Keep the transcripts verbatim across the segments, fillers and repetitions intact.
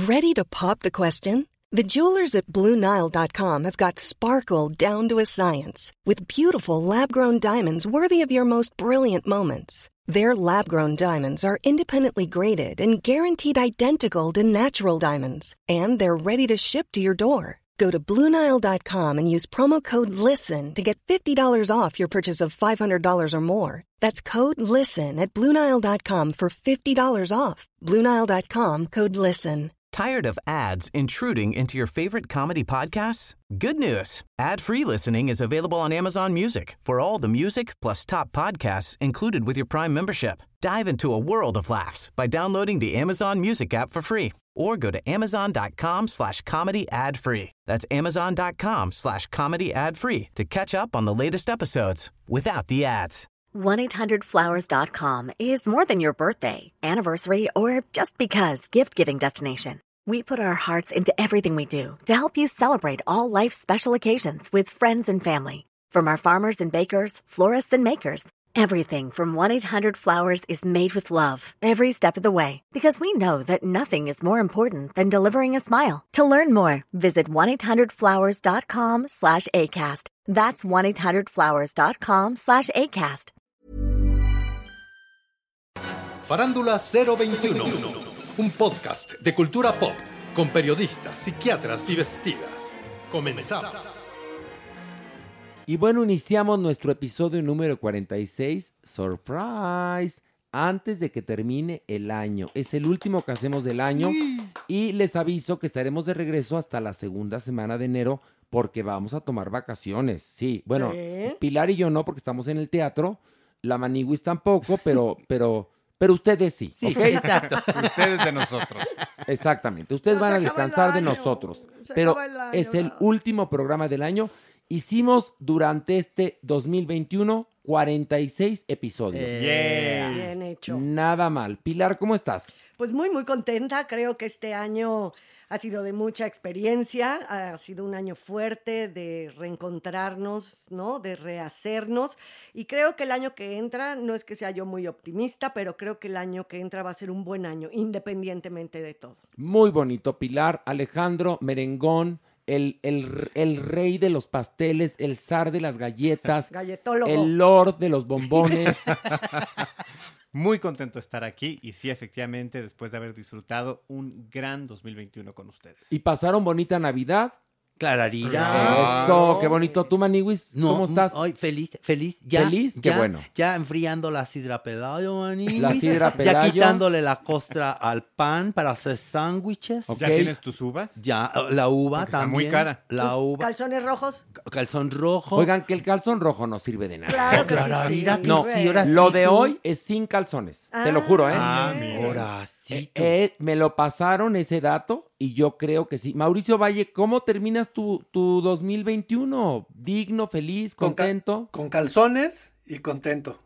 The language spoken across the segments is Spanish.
Ready to pop the question? The jewelers at Blue Nile dot com have got sparkle down to a science with beautiful lab-grown diamonds worthy of your most brilliant moments. Their lab-grown diamonds are independently graded and guaranteed identical to natural diamonds, and they're ready to ship to your door. Go to Blue Nile dot com and use promo code LISTEN to get fifty dollars off your purchase of five hundred dollars or more. That's code LISTEN at Blue Nile dot com for fifty dollars off. Blue Nile dot com, code LISTEN. Tired of ads intruding into your favorite comedy podcasts? Good news. Ad-free listening is available on Amazon Music for all the music plus top podcasts included with your Prime membership. Dive into a world of laughs by downloading the Amazon Music app for free or go to amazon.com slash comedy ad free. That's amazon.com slash comedy ad free to catch up on the latest episodes without the ads. one eight hundred flowers dot com is more than your birthday, anniversary, or just because gift-giving destination. We put our hearts into everything we do to help you celebrate all life's special occasions with friends and family. From our farmers and bakers, florists and makers, everything from one eight hundred flowers is made with love every step of the way, because we know that nothing is more important than delivering a smile. To learn more, visit one eight hundred flowers dot com slash ACAST. That's one eight hundred flowers dot com slash ACAST. Farándula cero veintiuno, un podcast de cultura pop con periodistas, psiquiatras y vestidas. Comenzamos. Y bueno, iniciamos nuestro episodio número cuarenta y seis, Surprise, antes de que termine el año. Es el último que hacemos del año y les aviso que estaremos de regreso hasta la segunda semana de enero porque vamos a tomar vacaciones. Sí, bueno, ¿sí? Pilar y yo no porque estamos en el teatro, la Maniwis tampoco, pero... pero Pero ustedes sí, sí, ¿ok? Exacto. Ustedes de nosotros. Exactamente. Ustedes No, van a descansar de año. nosotros. Se Pero el año, es el ¿verdad? último programa del año. Hicimos durante este dos mil veintiuno cuarenta y seis episodios. Yeah. Bien hecho. Nada mal. Pilar, ¿cómo estás? Pues muy, muy contenta. Creo que este año ha sido de mucha experiencia, ha sido un año fuerte de reencontrarnos, ¿no? De rehacernos. Y creo que el año que entra, no es que sea yo muy optimista, pero creo que el año que entra va a ser un buen año, independientemente de todo. Muy bonito, Pilar. Alejandro Merengón, el, el, el rey de los pasteles, el zar de las galletas, Galletólogo. el lord de los bombones. Muy contento de estar aquí y sí, efectivamente, después de haber disfrutado un gran dos mil veintiuno con ustedes. ¿Y pasaron bonita Navidad? Clararira. Claro. Eso, qué bonito. ¿Tú, Maniwis? No, ¿Cómo estás? Ay, feliz, feliz. Ya, ¿Feliz? Qué ya, bueno. Ya enfriando la sidra Pelayo, Maniwis. La sidra Ya Pelayo. quitándole la costra al pan para hacer sándwiches. Ok. ¿Ya tienes tus uvas? Ya, la uva Porque está también. muy cara. La ¿Tus uva. calzones rojos? Calzón rojo. Oigan, que el calzón rojo no sirve de nada. Claro que sí, Clararira, sí. que No, sí, ahora lo sí de tú. hoy es sin calzones. Te lo juro, ¿eh? Ah, bien. mira. Ahora sí. Eh, tú. eh, me lo pasaron ese dato y yo creo que sí. Mauricio Valle, ¿cómo terminas tu, tu dos mil veintiuno? ¿Digno, feliz, Con ca- contento? Con calzones y contento.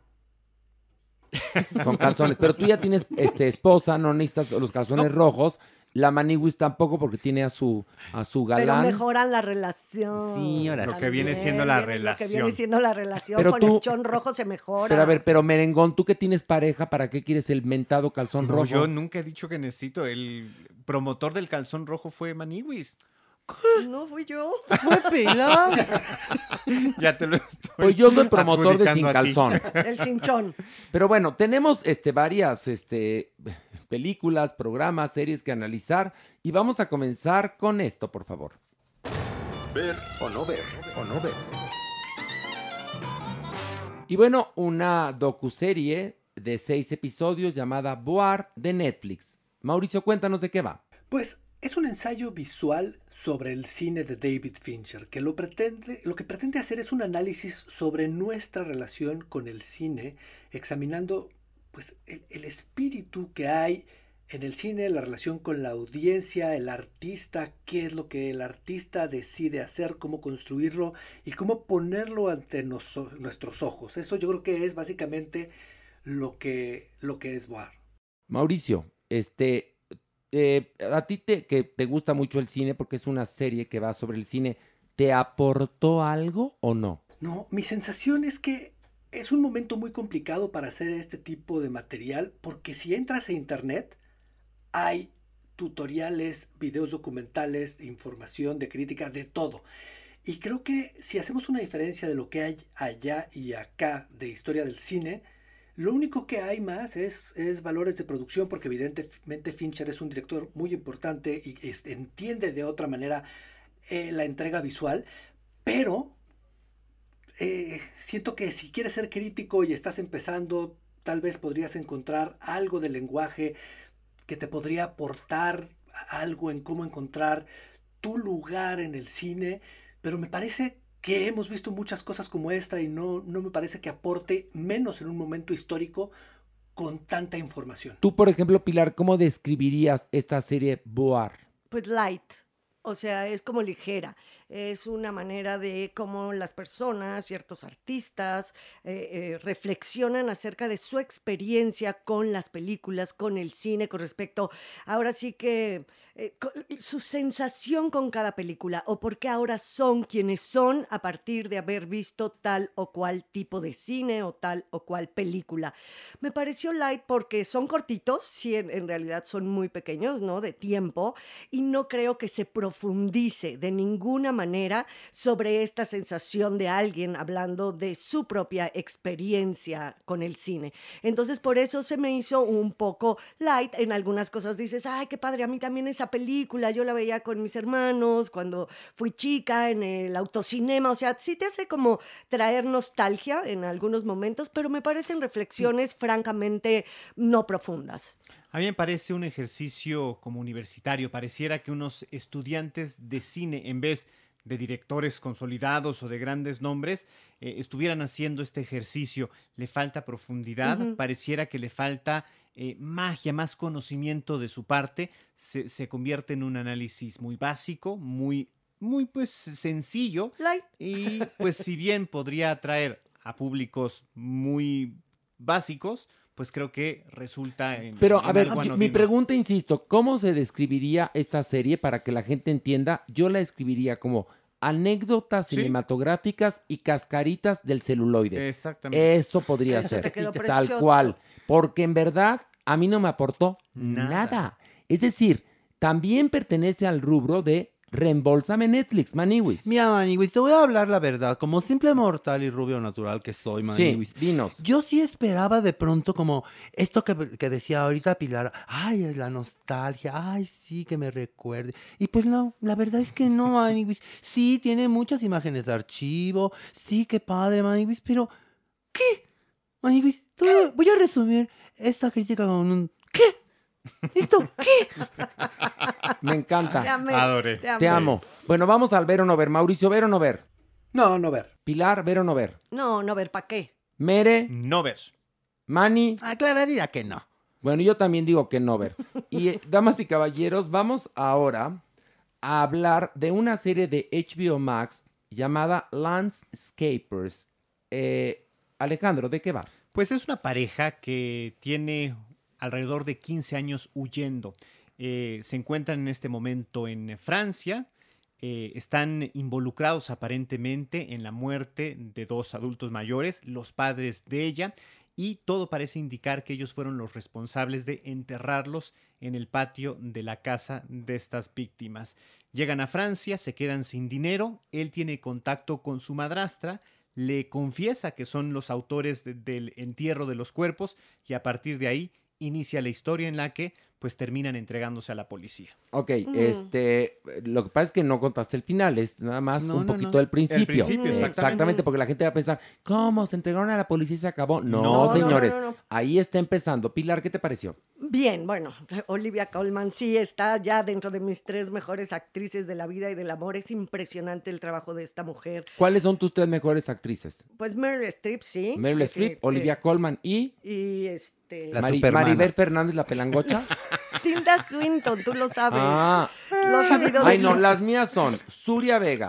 Con calzones. Pero tú ya tienes este, esposa, no necesitas los calzones rojos. La Maniwis tampoco porque tiene a su, a su Pero galán. mejoran la relación. Sí, ahora Lo sí. que viene También, siendo la Lo que relación. viene siendo la relación Pero con tú- el chon rojo se mejora. Pero a ver, pero Merengón, tú que tienes pareja, ¿para qué quieres el mentado calzón No, rojo? yo nunca he dicho que necesito. El promotor del calzón rojo fue Maniwis. No fui yo. Fue Pilar. Ya te lo estoy Pues yo soy promotor de sin adjudicando a ti. calzón. El cinchón. Pero bueno, tenemos este, varias este, películas, programas, series que analizar y vamos a comenzar con esto, por favor. Ver o no ver, o no ver. Y bueno, una docuserie de seis episodios llamada Boar de Netflix. Mauricio, cuéntanos de qué va. Pues es un ensayo visual sobre el cine de David Fincher, que lo, pretende, lo que pretende hacer es un análisis sobre nuestra relación con el cine, examinando pues, el, el espíritu que hay en el cine, la relación con la audiencia, el artista, qué es lo que el artista decide hacer, cómo construirlo y cómo ponerlo ante nos, nuestros ojos. Eso yo creo que es básicamente lo que, lo que es Boar. Mauricio, este, eh, a ti te, que te gusta mucho el cine porque es una serie que va sobre el cine, ¿te aportó algo o no? No, mi sensación es que es un momento muy complicado para hacer este tipo de material porque si entras a internet hay tutoriales, videos documentales, de información, de crítica, de todo. Y creo que si hacemos una diferencia de lo que hay allá y acá de historia del cine, lo único que hay más es, es valores de producción, porque evidentemente Fincher es un director muy importante y es, entiende de otra manera eh, la entrega visual, pero eh, siento que si quieres ser crítico y estás empezando, tal vez podrías encontrar algo de lenguaje que te podría aportar algo en cómo encontrar tu lugar en el cine, pero me parece que hemos visto muchas cosas como esta y no, no me parece que aporte menos en un momento histórico con tanta información. Tú, por ejemplo, Pilar, ¿cómo describirías esta serie Boar? Pues light. O sea, es como ligera, es una manera de cómo las personas, ciertos artistas, eh, eh, reflexionan acerca de su experiencia con las películas, con el cine, con respecto, ahora sí que, eh, con, su sensación con cada película, o por qué ahora son quienes son a partir de haber visto tal o cual tipo de cine o tal o cual película. Me pareció light porque son cortitos, sí, en, en realidad son muy pequeños, ¿no? De tiempo, y no creo que se profundice de ninguna manera sobre esta sensación de alguien hablando de su propia experiencia con el cine. Entonces, por eso se me hizo un poco light. En algunas cosas dices, ay, qué padre, a mí también esa película, yo la veía con mis hermanos cuando fui chica en el autocinema. O sea, sí te hace como traer nostalgia en algunos momentos, pero me parecen reflexiones francamente no profundas. A mí me parece un ejercicio como universitario. Pareciera que unos estudiantes de cine, en vez de directores consolidados o de grandes nombres, eh, estuvieran haciendo este ejercicio. Le falta profundidad, uh-huh. Pareciera que le falta eh, magia, más conocimiento de su parte. Se, se convierte en un análisis muy básico, muy, muy pues sencillo. Light. Y pues si bien podría atraer a públicos muy básicos, pues creo que resulta en... Pero, en a ver, algo mi anodino. pregunta, insisto, ¿cómo se describiría esta serie para que la gente entienda? Yo la escribiría como anécdotas ¿Sí? cinematográficas y cascaritas del celuloide. Exactamente. Eso podría Eso ser, te quedó tal precioso. cual. Porque en verdad a mí no me aportó nada. Nada. Es decir, también pertenece al rubro de reembolsame Netflix, Maniwis. Mira, Maniwis, te voy a hablar la verdad. Como simple mortal y rubio natural que soy, Maniwis. Sí, dinos. Yo sí esperaba de pronto como esto que, que decía ahorita Pilar. Ay, es la nostalgia. Ay, sí, que me recuerde. Y pues no, la verdad es que no, Maniwis. Sí, tiene muchas imágenes de archivo. Sí, qué padre, Maniwis. Pero, ¿qué? Maniwis, todo- voy a resumir esta crítica con un ¿qué? ¿Esto qué? Me encanta. Te amé, Adoré. te amé. Te amo. Bueno, vamos al ver o no ver. Mauricio, ¿ver o no ver? No, no ver. Pilar, ¿ver o no ver? No, no ver, ¿para qué? Mere, No ver. Mani. Aclararía que no. Bueno, yo también digo que no ver. Y, eh, damas y caballeros, vamos ahora a hablar de una serie de H B O Max llamada Landscapers. Eh, Alejandro, ¿de qué va? Pues es una pareja que tiene alrededor de quince años huyendo. Eh, se encuentran en este momento en Francia. Eh, están involucrados aparentemente en la muerte de dos adultos mayores, los padres de ella, y todo parece indicar que ellos fueron los responsables de enterrarlos en el patio de la casa de estas víctimas. Llegan a Francia, se quedan sin dinero, él tiene contacto con su madrastra, le confiesa que son los autores de- del entierro de los cuerpos y a partir de ahí inicia la historia en la que pues terminan entregándose a la policía. Ok, Mm. este, lo que pasa es que no contaste el final, es nada más No, un no, poquito no. del principio. El principio, Mm. exactamente. Exactamente, porque la gente va a pensar, ¿cómo? ¿Se entregaron a la policía y se acabó? No, No, no, señores, no, no, no. ahí está empezando. Pilar, ¿qué te pareció? Bien, bueno, Olivia Colman sí está ya dentro de mis tres mejores actrices de la vida y del amor. Es impresionante el trabajo de esta mujer. ¿Cuáles son tus tres mejores actrices? Pues Meryl Streep, sí. Meryl que- Streep, que- Olivia Colman y Y este... La Mari- Supermana. Maribel Fernández, la pelangocha. Tilda Swinton, tú lo sabes. Ah, Lo ha sabido Ay, de- no, las mías son Zuria Vega,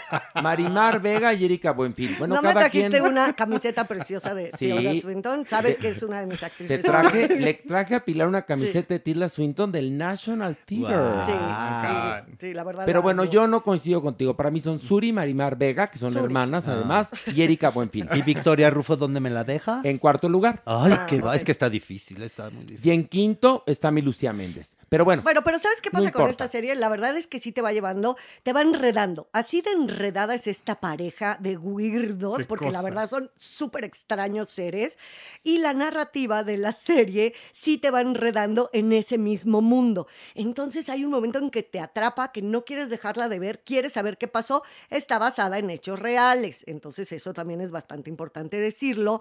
Marimar Vega y Erika Buenfil. Bueno, no me cada trajiste quien... una camiseta preciosa de Sí. Tilda Swinton. Sabes que es una de mis Te actrices. traje, le traje a Pilar una camiseta de Tilda Swinton del National Theater. Wow. Sí, Ah. sí, sí, la verdad. Pero la bueno, amo. yo no coincido contigo. Para mí son Suri y Marimar Vega, que son Suri. hermanas Ah. además, y Erika Buenfil. ¿Y Victoria Rufo dónde me la dejas? En cuarto lugar. Ay, Ah, qué va, ok. es que está difícil, está muy difícil. Y en quinto está mi Lucía Méndez. Pero bueno, Bueno, pero ¿sabes qué No pasa con importa. esta serie? La verdad es que sí te va llevando, te va enredando. Así de enredada es esta pareja de weirdos, Qué porque la cosa. verdad son súper extraños seres. Y la narrativa de la serie sí te va enredando en ese mismo mundo. Entonces hay un momento en que te atrapa, que no quieres dejarla de ver, quieres saber qué pasó. Está basada en hechos reales. Entonces eso también es bastante importante decirlo.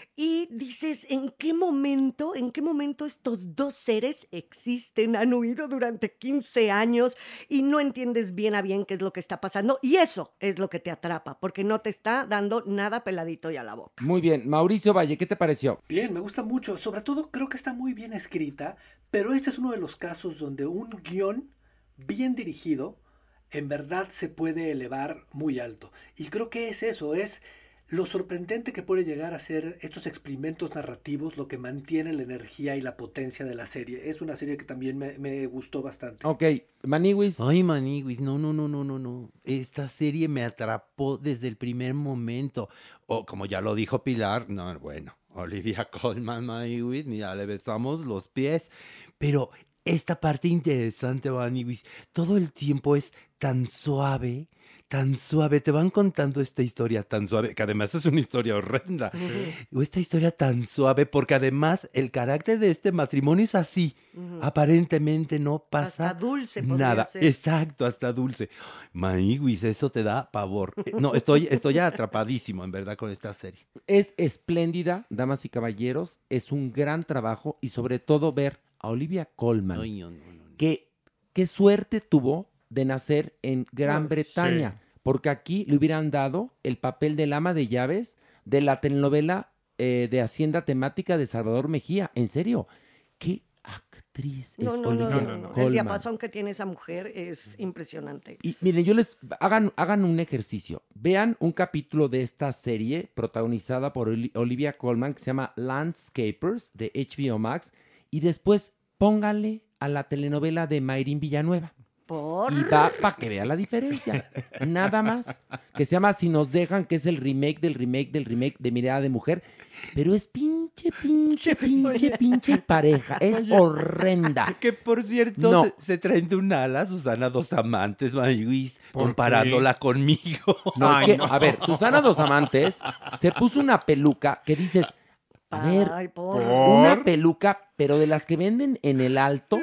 Y dices, ¿en qué momento, en qué momento estos dos seres existen? Han huido durante quince años y no entiendes bien a bien qué es lo que está pasando. Y eso es lo que te atrapa, porque no te está dando nada peladito y a la boca. muy bien. Mauricio Valle, ¿qué te pareció? Bien, me gusta mucho. Sobre todo creo que está muy bien escrita, pero este es uno de los casos donde un guión bien dirigido en verdad se puede elevar muy alto. Y creo que es eso, es lo sorprendente que puede llegar a ser estos experimentos narrativos, lo que mantiene la energía y la potencia de la serie. Es una serie que también me, me gustó bastante. Ok, Maniwis. Ay, Maniwis, no, no, no, no, no, no. Esta serie me atrapó desde el primer momento. O como ya lo dijo Pilar, no, bueno, Olivia Colman, Maniwis, ya le besamos los pies. Pero esta parte interesante, Maniwis, todo el tiempo es tan suave, tan suave. Te van contando esta historia tan suave, que además es una historia horrenda. O esta historia tan suave, porque además el carácter de este matrimonio es así. Ujú. Aparentemente no pasa Hasta dulce podría nada. ser. Exacto, hasta dulce. Maíguis, eso te da pavor. Eh, No, estoy, estoy atrapadísimo, en verdad, con esta serie. Es espléndida, damas y caballeros. Es un gran trabajo y sobre todo ver a Olivia Colman. Ay, no, no, no, no. que qué suerte tuvo de nacer en Gran Ah, Bretaña, sí. porque aquí le hubieran dado el papel del ama de llaves de la telenovela eh, de Hacienda Temática de Salvador Mejía. En serio, qué actriz No, es no, no, Olivia no, no. El Colman. diapasón que tiene esa mujer es impresionante. Y miren, yo les hagan, hagan un ejercicio. Vean un capítulo de esta serie protagonizada por Oli- Olivia Colman que se llama Landscapers de H B O Max y después pónganle a la telenovela de Mayrín Villanueva. Por... Y va para que vea la diferencia. Nada más. Que se llama Si nos dejan, que es el remake del remake del remake de Mirada de Mujer. Pero es pinche, pinche, pinche, pinche pareja. Es horrenda. Que por cierto, No. se, se traen de un ala Susana Dos Amantes, Maíguis, ¿Por comparándola conmigo. No, Ay, es que, no. a ver, Susana Dos Amantes se puso una peluca que dices, a ver, Ay, por... una peluca, pero de las que venden en el Alto,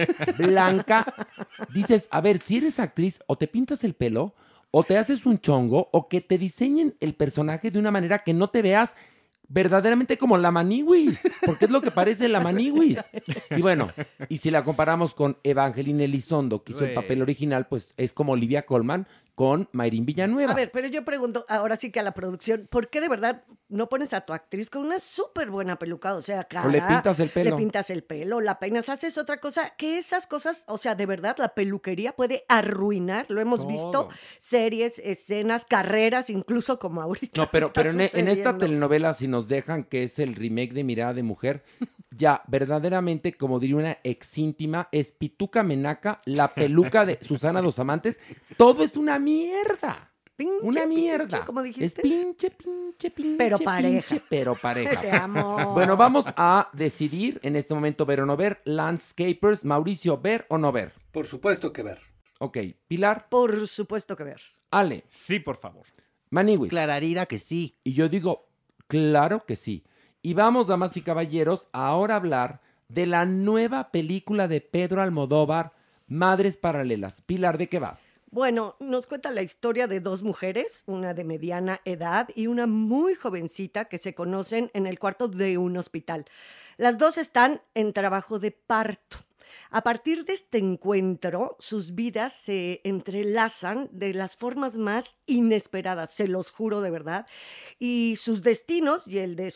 blanca. Dices, a ver, si eres actriz, o te pintas el pelo, o te haces un chongo, o que te diseñen el personaje de una manera que no te veas verdaderamente como la Maniwis, porque es lo que parece la Maniwis. Y bueno, y si la comparamos con Evangeline Elizondo, que hizo el Sí. papel original, pues es como Olivia Colman con Mayrín Villanueva. A ver, pero yo pregunto, ahora sí que a la producción, ¿por qué de verdad no pones a tu actriz con una súper buena peluca? O sea, cara, O le pintas el pelo. Le pintas el pelo, la peinas, haces otra cosa, que esas cosas, o sea, de verdad, la peluquería puede arruinar, lo hemos Todo. visto, series, escenas, carreras, incluso como ahorita. No, pero, está pero en, en esta sucediendo. telenovela, si nos dejan que es el remake de Mirada de Mujer, ya verdaderamente, como diría una ex íntima, es Pituca Menaca, la peluca de Susana Dos Amantes, todo es una mierda. Pinche, Una pinche, mierda. ¿cómo dijiste? Es pinche, pinche, pinche. Pero pareja. pinche, pero pareja. Te amo. Bueno, vamos a decidir en este momento ver o no ver. Landscapers, Mauricio, ¿ver o no ver? Por supuesto que ver. Ok, Pilar, Por supuesto que ver. Ale, Sí, por favor. Maniwis. Clararira que sí. Y yo digo, claro que sí. Y vamos, damas y caballeros, a ahora hablar de la nueva película de Pedro Almodóvar, Madres Paralelas. Pilar, ¿de qué va? Bueno, nos cuenta la historia de dos mujeres, una de mediana edad y una muy jovencita que se conocen en el cuarto de un hospital. Las dos están en trabajo de parto. A partir de este encuentro, sus vidas se entrelazan de las formas más inesperadas, se los juro de verdad, y sus destinos y el de sus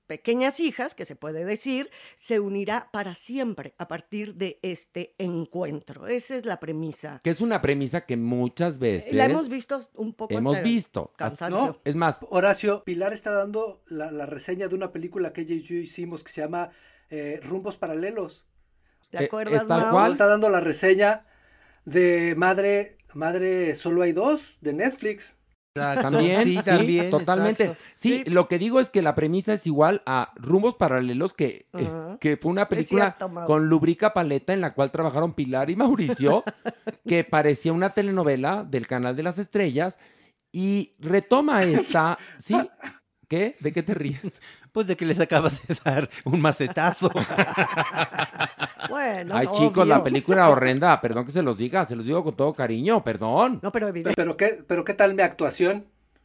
pequeñas hijas, que se puede decir, se unirá para siempre a partir de este encuentro. Esa es la premisa. Que es una premisa que muchas veces... La hemos visto un poco Hemos hasta visto. cansancio. No. Es más, Horacio, Pilar está dando la, la reseña de una película que ella y yo hicimos que se llama eh, Rumbos Paralelos. ¿Te Eh, acuerdas, es tal Mau? cual. Está dando la reseña de Madre, Madre Solo Hay Dos, de Netflix. Exacto. también, sí, sí, también, totalmente. exacto. Sí, Sí. lo que digo es que la premisa es igual a Rumbos Paralelos, que, eh, Ajá. que fue una película cierto, Mau. con Lubrica Paleta en la cual trabajaron Pilar y Mauricio, que parecía una telenovela del Canal de las Estrellas, y retoma esta, ¿sí? ¿Qué? ¿De qué te ríes? Pues de que les acabas de dar un macetazo. Bueno, Ay, no, chicos, la obvio. película horrenda, perdón que se los diga, se los digo con todo cariño, perdón. No, pero evidente. Pero qué, pero qué tal mi actuación.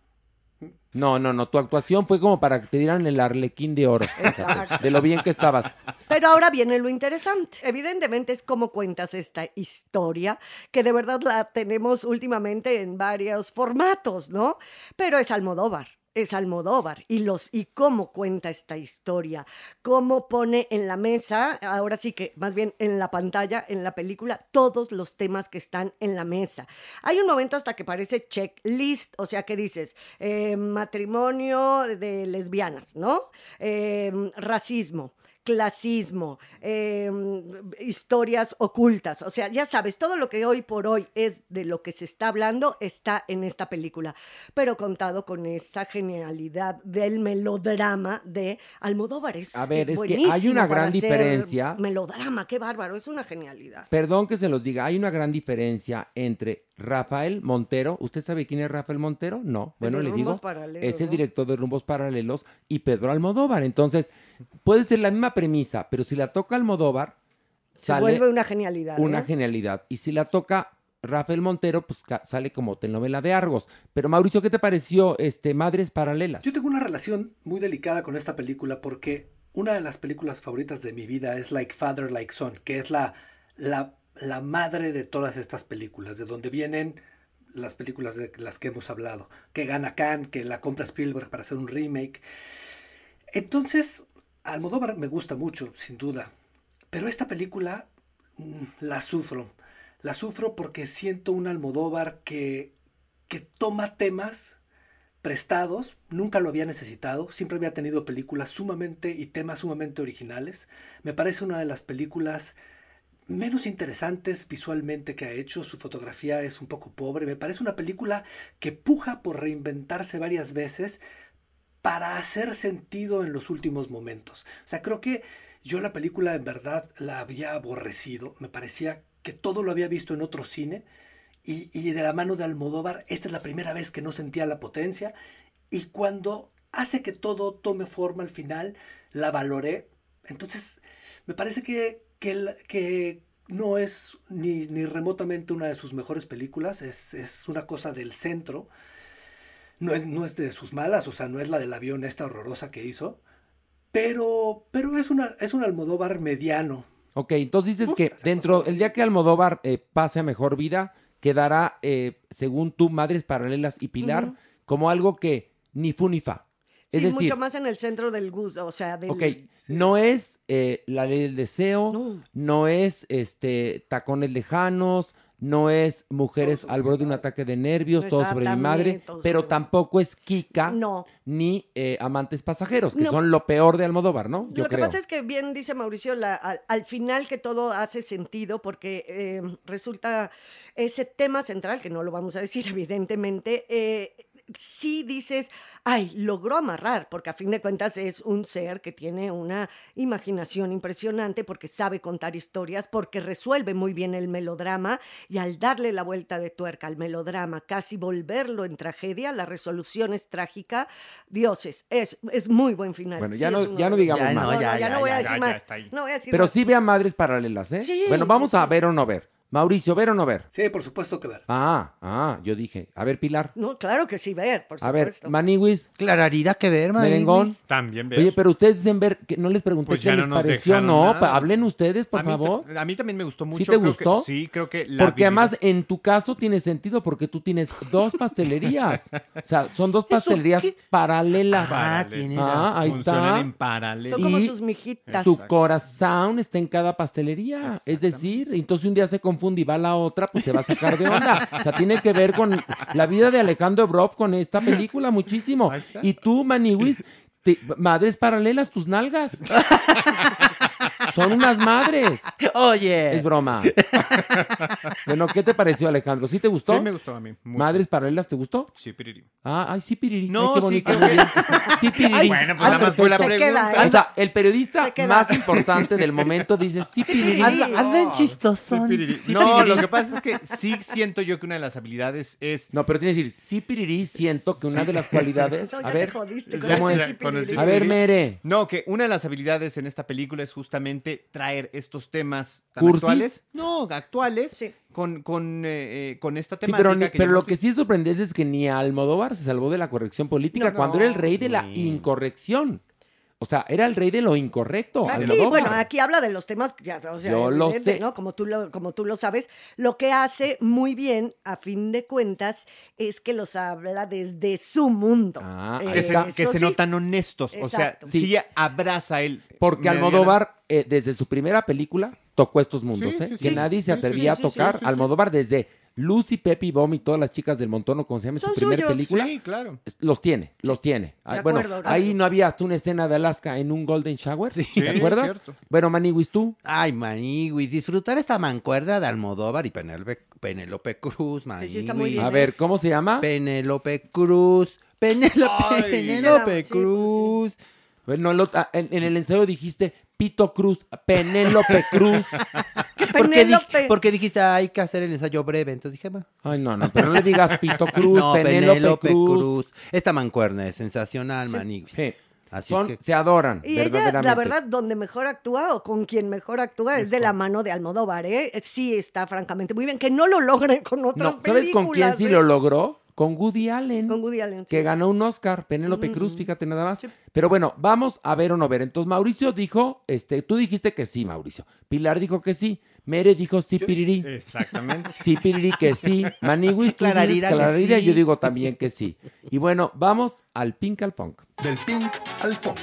No, no, no, tu actuación fue como para que te dieran el arlequín de oro, Exacto. de lo bien que estabas. Pero ahora viene lo interesante. Evidentemente es cómo cuentas esta historia, que de verdad la tenemos últimamente en varios formatos, ¿no? Pero es Almodóvar. Es Almodóvar y los y cómo cuenta esta historia, cómo pone en la mesa, ahora sí que más bien en la pantalla, en la película, todos los temas que están en la mesa. Hay un momento hasta que parece checklist, o sea que dices eh, matrimonio de lesbianas, ¿no? Eh, racismo. Clasismo, eh, historias ocultas, o sea, ya sabes, todo lo que hoy por hoy es de lo que se está hablando está en esta película, pero contado con esa genialidad del melodrama de Almodóvar. Es, A ver, es que hay buenísimo una para gran hacer diferencia. Melodrama, qué bárbaro, es una genialidad. Perdón que se los diga, hay una gran diferencia entre Rafael Montero, ¿usted sabe quién es Rafael Montero? No, bueno, de le Rumbos digo, Paralelos, es el ¿no? director de Rumbos Paralelos y Pedro Almodóvar, entonces puede ser la misma premisa, pero si la toca Almodóvar, Se sale vuelve una genialidad. una ¿eh? genialidad, y si la toca Rafael Montero, pues ca- sale como telenovela de Argos. Pero Mauricio, ¿qué te pareció este Madres Paralelas? Yo tengo una relación muy delicada con esta película porque una de las películas favoritas de mi vida es Like Father, Like Son, que es la, la, la madre de todas estas películas, de donde vienen las películas de las que hemos hablado, que gana Cannes, que la compra Spielberg para hacer un remake. Entonces, Almodóvar me gusta mucho, sin duda, pero esta película mm, la sufro. La sufro porque siento un Almodóvar que, que toma temas prestados, nunca lo había necesitado, siempre había tenido películas sumamente y temas sumamente originales. Me parece una de las películas menos interesantes visualmente que ha hecho, su fotografía es un poco pobre, me parece una película que puja por reinventarse varias veces para hacer sentido en los últimos momentos. O sea, creo que yo la película en verdad la había aborrecido, me parecía que todo lo había visto en otro cine, y, y de la mano de Almodóvar, esta es la primera vez que no sentía la potencia, y cuando hace que todo tome forma al final, la valoré. Entonces, me parece que, que, que no es ni, ni remotamente una de sus mejores películas, es, es una cosa del centro, no es, no es de sus malas, o sea, no es la del avión esta horrorosa que hizo, pero, pero es, una, es un Almodóvar mediano. Ok, entonces dices Uh, que esa dentro, cosa. el día que Almodóvar eh, pase a mejor vida, quedará, eh, según tú, Madres Paralelas y Pilar, Ujú. como algo que ni fu ni fa. Sí, Es decir, mucho más en el centro del gusto, o sea, del... ok, no es eh, La Ley del Deseo, no, No. es este Tacones Lejanos, no es Mujeres Todo sobre al borde de un mi madre. ataque de nervios, Todo sobre mi madre, Exactamente, Todo pero sobre mi- tampoco es Kika No. ni eh, Amantes Pasajeros, que No. son lo peor de Almodóvar, ¿no? Yo Lo que creo. pasa es que bien dice Mauricio, la- al, al final que todo hace sentido porque eh, resulta ese tema central, que no lo vamos a decir evidentemente, eh, sí dices, ay, logró amarrar, porque a fin de cuentas es un ser que tiene una imaginación impresionante porque sabe contar historias, porque resuelve muy bien el melodrama y al darle la vuelta de tuerca al melodrama, casi volverlo en tragedia, la resolución es trágica. Dioses, es, es muy buen final. Bueno, Sí, ya es no- uno ya de no los- digamos Ya más. no, ya, ya ya, no voy a ya, decir ya, más. ya está ahí. No voy a decir Pero más. sí vean Madres Paralelas, ¿eh? Sí, bueno, vamos sí. a ver o no ver. Mauricio, ¿ver o no ver? Sí, por supuesto que ver. Ah, ah, yo dije. A ver, Pilar. No, claro que sí, ver, por A ver, supuesto. Maniwis, Clararira que ver, Merengón. Maniwis. También ver. Oye, pero ustedes dicen ver, que no les pregunté Pues qué ya les no nos pareció, dejaron no, nada. pa- hablen ustedes, por a mí, favor. ta- a mí también me gustó mucho. ¿Sí te creo que- gustó? sí, creo que la Porque además habilidad- en tu caso tiene sentido porque tú tienes dos pastelerías. O sea, son dos ¿Eso pastelerías qué? paralelas. Ah, Paralelo. tiene Ah, ahí funcionan está. en paralelo. Son como y sus mijitas. Su Exacto. corazón está en cada pastelería. Es decir, entonces un día se confunde y va a la otra, pues se va a sacar de onda. O sea, tiene que ver con la vida de Alejandro Broff con esta película muchísimo. Ahí está. Y tú, Maniwis, te- madres paralelas, tus nalgas. Son unas madres. Oye. Es broma. Bueno, ¿qué te pareció, Alejandro? ¿Sí te gustó? Sí, me gustó a mí. mucho. ¿Madres paralelas te gustó? Sí, piriri. Ah, ay, sí, piriri. No, Ay, qué sí, bonito. creo muy que- bien. Sí, piriri. Bueno, pues Ah, nada más fue la perfecto. Se queda, pregunta. Ahí está, el periodista Se queda. más importante del momento dice sí, piriri. Anda- Andan Sí, chistosón. piriri. Sí, No, piriri. lo que pasa es que sí siento yo que una de las habilidades es... No, pero tiene que decir, sí, piriri, siento que una de las cualidades... No, A ya ver, te jodiste Ya, ¿cómo el es? sí, con el piriri. sí. a ver, Mere. No, que una de las habilidades en esta película es justamente traer estos temas tan ¿Cursis? actuales. No, actuales. Sí. Con, con, eh, eh, con esta Sí, temática. pero, ni- que pero ya lo hemos que sí es sorprendente es que ni Almodóvar se salvó de la corrección política No, cuando no, era el rey de la ni- incorrección. O sea, era el rey de lo incorrecto. Aquí, Almodóvar. bueno, aquí habla de los temas, ya, o sea, Yo lo evidente, sé. ¿no? Como tú lo, como tú lo sabes, lo que hace muy bien, a fin de cuentas, es que los habla desde su mundo. Ah, Eh, ahí Que se, está. que eso se sí. notan honestos. O sea, Exacto. sí, Sí. abraza él. Porque mediana- Almodóvar, eh, desde su primera película, tocó estos mundos, Sí, ¿eh? sí, que sí. nadie se Sí, sí, atrevía sí, a sí, tocar. sí, sí, sí. Almodóvar, desde Lucy, Pepe y Bom y todas las chicas del montón, o como se llama su Son primera suyos. película, Sí, claro. los tiene, los tiene. Ah, De bueno, acuerdo, Horacio. ahí no había hasta una escena de Alaska en un Golden Shower, ¿te Sí, acuerdas? cierto. Bueno, Maniwis, tú. Ay, Maniwis, disfrutar esta mancuerda de Almodóvar y Penélope, Penélope Cruz, Maniwis. sí, está muy bien. A ver, ¿cómo se llama? Penélope Cruz. Penélope, Ay. Penélope Sí, Cruz. Bueno, el otro- ah, en, en el ensayo dijiste Pito Cruz, Penélope Cruz. ¿Por qué, di- Penélope. por qué dijiste hay que hacer el ensayo breve? Entonces dije, bueno. Ay, no, no, pero no le digas Pito Cruz, no, Penélope Cruz. Esta mancuerna es sensacional, Sí. Maniwis. Sí. Así Son- es que... Se adoran, Y ella, verdaderamente. la verdad, donde mejor actúa o con quien mejor actúa es de la mano de Almodóvar, ¿eh? Sí está francamente muy bien. Que no lo logren con otras No, ¿sabes con quién películas, sí ¿eh? lo logró? Con Woody Allen. Con Woody Allen, sí. Que ganó un Oscar, Penélope Cruz, Mm. fíjate nada más. Sí. Pero bueno, vamos a ver o no ver. Entonces, Mauricio dijo, este, tú dijiste que sí, Mauricio. Pilar dijo que sí. Mere dijo sí, piriri. Exactamente. Sí, piriri, que sí. Maniwis, tú Clararira dices que clararira, sí. yo digo también que sí. Y bueno, vamos al Pink al Punk. Del pink al punk.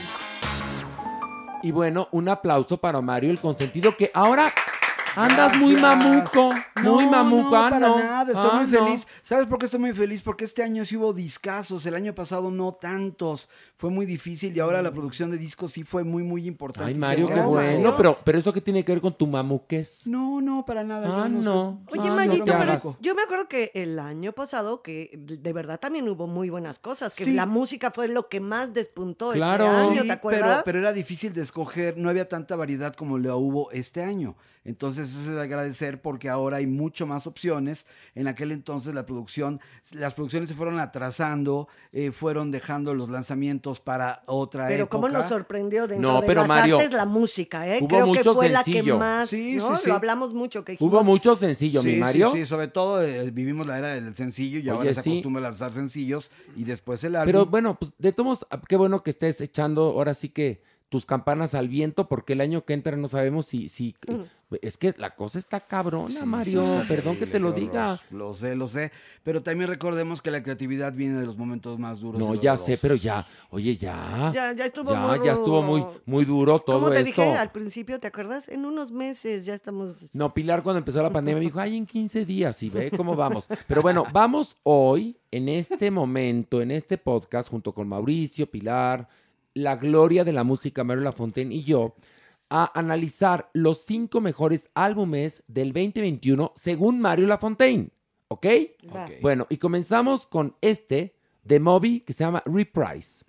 Y bueno, un aplauso para Mario el consentido, que ahora andas muy Gracias. mamuco. Muy No, mamuco. no, ah, para no. nada, estoy Ah, muy no. feliz. ¿Sabes por qué estoy muy feliz? Porque este año sí hubo discazos, el año pasado no tantos. Fue muy difícil y ahora la producción de discos sí fue muy, muy importante. Ay, y se Mario, qué logró. bueno. Pero, pero eso que tiene que ver con tu mamuquez. No, no, para nada. Ah, yo no. soy- Oye, Ah, no Mayito, te pero hagas. yo me acuerdo que el año pasado, que de verdad también hubo muy buenas cosas, que Sí. la música fue lo que más despuntó Claro. ese año, Sí, ¿te acuerdas? Pero, pero era difícil de escoger, no había tanta variedad como la hubo este año. Entonces eso es de agradecer porque ahora hay mucho más opciones. En aquel entonces la producción, las producciones se fueron atrasando, eh, fueron dejando los lanzamientos para otra Pero época. cómo nos sorprendió dentro No, de pero las Mario, artes la música, ¿eh? hubo Creo que mucho fue la sencillo. que más, Sí, ¿no? sí, sí. Lo hablamos mucho, que Hubo dijimos, mucho sencillo, mi Sí, Mario. sí, sí, sobre todo eh, vivimos la era del sencillo y Oye, ahora se sí. acostumbra a lanzar sencillos y después el álbum. Pero bueno, pues de todos modos, qué bueno que estés echando ahora sí que tus campanas al viento, porque el año que entra no sabemos si, si es que la cosa está cabrona, Sí, Mario. sí, está Perdón que terrible, te lo qué diga. horror. Lo sé, lo sé. Pero también recordemos que la creatividad viene de los momentos más duros. No, y ya dolorosos. sé, pero ya, oye, ya. Ya, ya estuvo ya, muy ya estuvo muy, rudo. muy duro todo ¿Cómo te esto. dije al principio, te acuerdas? En unos meses ya estamos... No, Pilar cuando empezó la pandemia me dijo, ay, en quince días, y ve cómo vamos. Pero bueno, vamos hoy, en este momento, en este podcast, junto con Mauricio, Pilar, la gloria de la música, Mario Lafontaine y yo, a analizar los cinco mejores álbumes del veinte veintiuno según Mario Lafontaine, ¿ok? Va. Ok. Bueno, y comenzamos con este de Moby que se llama Reprise.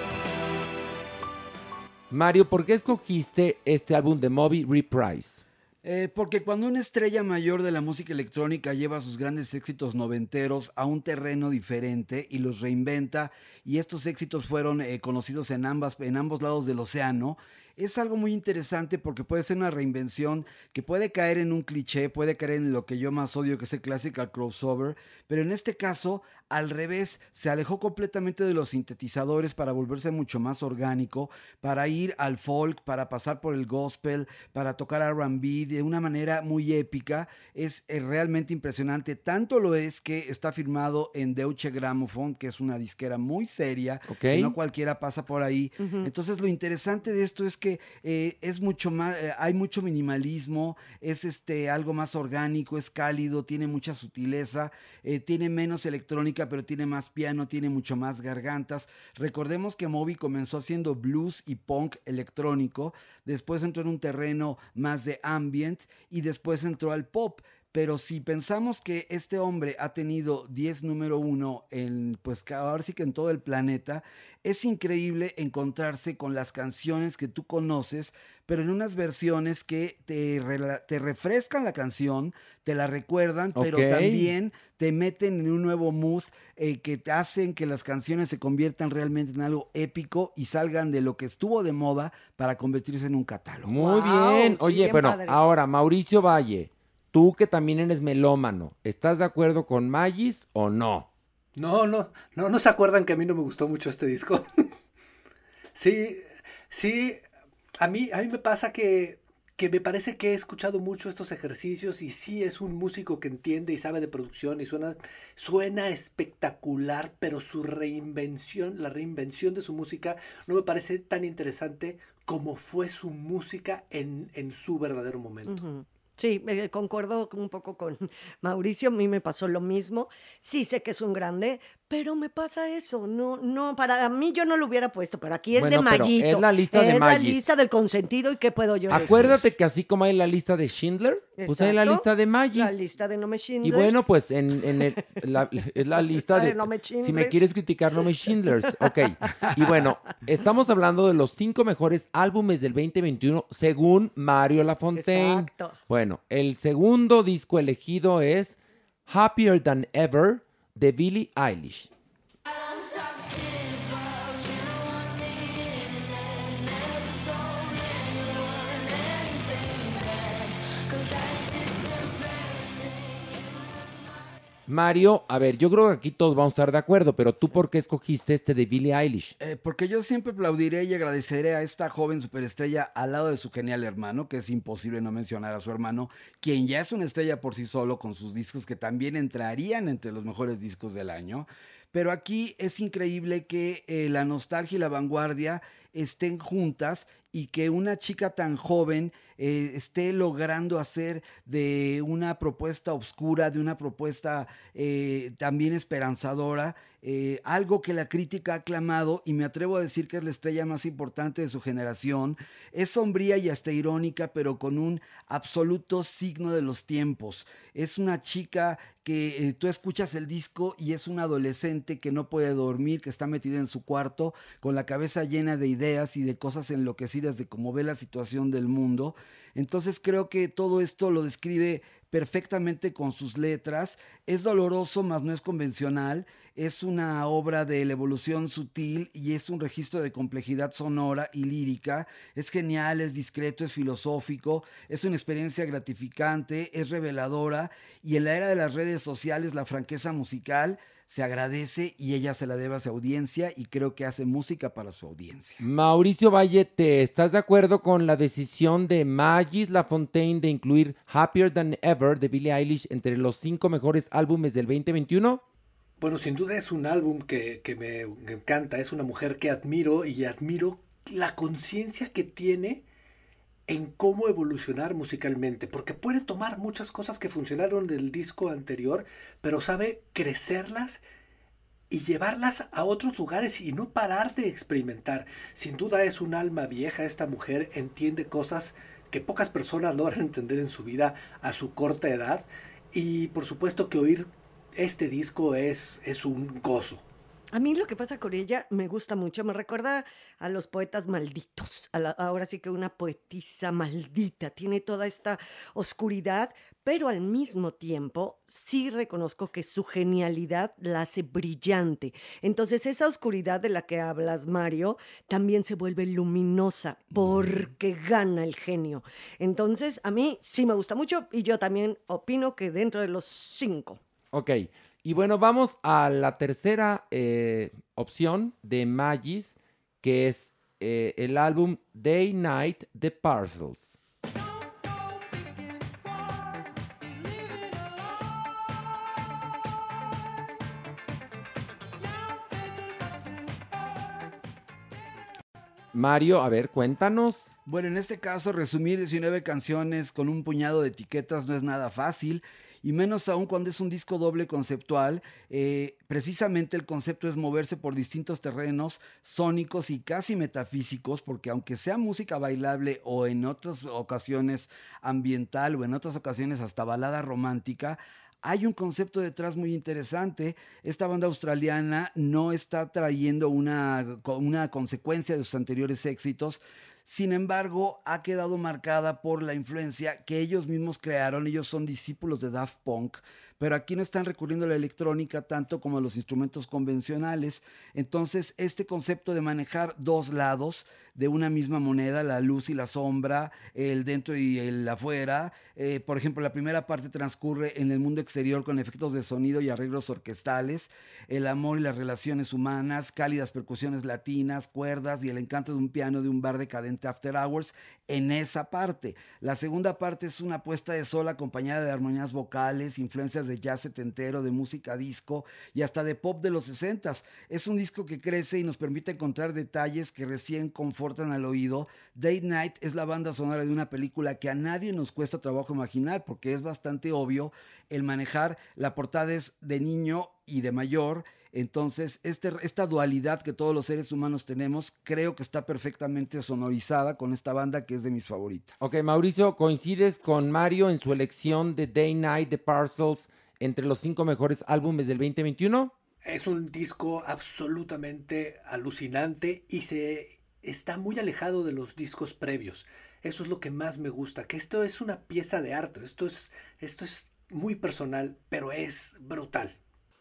Mario, ¿por qué escogiste este álbum de Moby Reprise? Eh, porque cuando una estrella mayor de la música electrónica lleva sus grandes éxitos noventeros a un terreno diferente y los reinventa, y estos éxitos fueron eh, conocidos en, ambas, en ambos lados del océano, es algo muy interesante porque puede ser una reinvención que puede caer en un cliché, puede caer en lo que yo más odio, que es el classical crossover, pero en este caso, al revés, se alejó completamente de los sintetizadores para volverse mucho más orgánico, para ir al folk, para pasar por el gospel, para tocar R and B de una manera muy épica. Es eh, realmente impresionante. Tanto lo es que está firmado en Deutsche Grammophon, que es una disquera muy seria, okay. que no cualquiera pasa por ahí. Uh-huh. Entonces lo interesante de esto es que eh, es mucho más, eh, hay mucho minimalismo, es este algo más orgánico, es cálido, tiene mucha sutileza, eh, tiene menos electrónica, pero tiene más piano, tiene mucho más gargantas. Recordemos que Moby comenzó haciendo blues y punk electrónico, después entró en un terreno más de ambient y después entró al pop. Pero si pensamos que este hombre ha tenido diez número uno en, pues ahora sí que en todo el planeta, es increíble encontrarse con las canciones que tú conoces, pero en unas versiones que te, re, te refrescan la canción, te la recuerdan, okay. pero también te meten en un nuevo mood eh, que te hacen que las canciones se conviertan realmente en algo épico y salgan de lo que estuvo de moda para convertirse en un catálogo. Muy wow, bien. Oye, sí, bien bueno, padre. Ahora, Mauricio Valle, tú que también eres melómano, ¿estás de acuerdo con Magis o no? No, no, no, no se acuerdan que a mí no me gustó mucho este disco. sí, sí, a mí, a mí me pasa que, que me parece que he escuchado mucho estos ejercicios y sí es un músico que entiende y sabe de producción y suena, suena espectacular, pero su reinvención, la reinvención de su música no me parece tan interesante como fue su música en, en su verdadero momento. Uh-huh. Sí, eh, concuerdo un poco con Mauricio, a mí me pasó lo mismo. Sí sé que es un grande, pero me pasa eso. No, no, para mí yo no lo hubiera puesto, pero aquí es bueno, de Mayito. Es la lista es de Magis. Es la lista del consentido y qué puedo yo decir. Acuérdate que así como hay la lista de Schindler, exacto, pues hay la lista de Magis. La lista de No Me Schindlers. Y bueno, pues en, en el, la, es la lista de, de no me si me quieres criticar, No Me Schindlers. Ok. Y bueno, estamos hablando de los cinco mejores álbumes del veinte veintiuno según Mario Lafontaine. Exacto. Bueno, el segundo disco elegido es Happier Than Ever de Billie Eilish. Mario, a ver, yo creo que aquí todos vamos a estar de acuerdo, pero ¿tú por qué escogiste este de Billie Eilish? Eh, porque yo siempre aplaudiré y agradeceré a esta joven superestrella al lado de su genial hermano, que es imposible no mencionar a su hermano, quien ya es una estrella por sí solo con sus discos que también entrarían entre los mejores discos del año. Pero aquí es increíble que eh, la nostalgia y la vanguardia estén juntas y que una chica tan joven eh, esté logrando hacer de una propuesta oscura, de una propuesta eh, también esperanzadora, eh, algo que la crítica ha aclamado, y me atrevo a decir que es la estrella más importante de su generación. Es sombría y hasta irónica, pero con un absoluto signo de los tiempos. Es una chica que eh, tú escuchas el disco y es una adolescente que no puede dormir, que está metida en su cuarto con la cabeza llena de ideas y de cosas enloquecidas de cómo ve la situación del mundo. Entonces creo que todo esto lo describe perfectamente con sus letras. Es doloroso, mas no es convencional. Es una obra de la evolución sutil y es un registro de complejidad sonora y lírica. Es genial, es discreto, es filosófico, es una experiencia gratificante, es reveladora, y en la era de las redes sociales la franqueza musical se agradece y ella se la debe a su audiencia, y creo que hace música para su audiencia. Mauricio Valle, ¿te estás de acuerdo con la decisión de Magis Lafontaine de incluir Happier Than Ever de Billie Eilish entre los cinco mejores álbumes del veinte veintiuno? Bueno, sin duda es un álbum que, que me encanta, es una mujer que admiro y admiro la conciencia que tiene en cómo evolucionar musicalmente, porque puede tomar muchas cosas que funcionaron del disco anterior, pero sabe crecerlas y llevarlas a otros lugares y no parar de experimentar. Sin duda es un alma vieja, esta mujer entiende cosas que pocas personas logran entender en su vida a su corta edad, y por supuesto que oír este disco es, es un gozo. A mí lo que pasa con ella me gusta mucho, me recuerda a los poetas malditos, a la- ahora sí que una poetisa maldita, tiene toda esta oscuridad, pero al mismo tiempo sí reconozco que su genialidad la hace brillante. Entonces esa oscuridad de la que hablas, Mario, también se vuelve luminosa porque gana el genio. Entonces a mí sí me gusta mucho y yo también opino que dentro de los cinco. Ok, y bueno, vamos a la tercera eh, opción de Magis, que es eh, el álbum Day Night de Parcels. Mario, a ver, cuéntanos. Bueno, en este caso, resumir diecinueve canciones con un puñado de etiquetas no es nada fácil, y menos aún cuando es un disco doble conceptual. Eh, precisamente el concepto es moverse por distintos terrenos sónicos y casi metafísicos, porque aunque sea música bailable o en otras ocasiones ambiental o en otras ocasiones hasta balada romántica, hay un concepto detrás muy interesante. Esta banda australiana no está trayendo una, una consecuencia de sus anteriores éxitos. Sin embargo, ha quedado marcada por la influencia que ellos mismos crearon. Ellos son discípulos de Daft Punk, pero aquí no están recurriendo a la electrónica tanto como a los instrumentos convencionales. Entonces, este concepto de manejar dos lados de una misma moneda, la luz y la sombra, el dentro y el afuera. Eh, por ejemplo, la primera parte transcurre en el mundo exterior con efectos de sonido y arreglos orquestales, el amor y las relaciones humanas, cálidas percusiones latinas, cuerdas y el encanto de un piano de un bar decadente after hours en esa parte. La segunda parte es una puesta de sol acompañada de armonías vocales, influencias de jazz setentero, de música disco y hasta de pop de los sesentas. Es un disco que crece y nos permite encontrar detalles que recién confortan al oído. Date Night es la banda sonora de una película que a nadie nos cuesta trabajo imaginar, porque es bastante obvio el manejar. La portada es de niño y de mayor. Entonces, este, esta dualidad que todos los seres humanos tenemos, creo que está perfectamente sonorizada con esta banda que es de mis favoritas. Ok, Mauricio, ¿coincides con Mario en su elección de Day Night de Parcels entre los cinco mejores álbumes del veinte veintiuno? Es un disco absolutamente alucinante y se está muy alejado de los discos previos. Eso es lo que más me gusta, que esto es una pieza de arte, esto es, esto es muy personal, pero es brutal.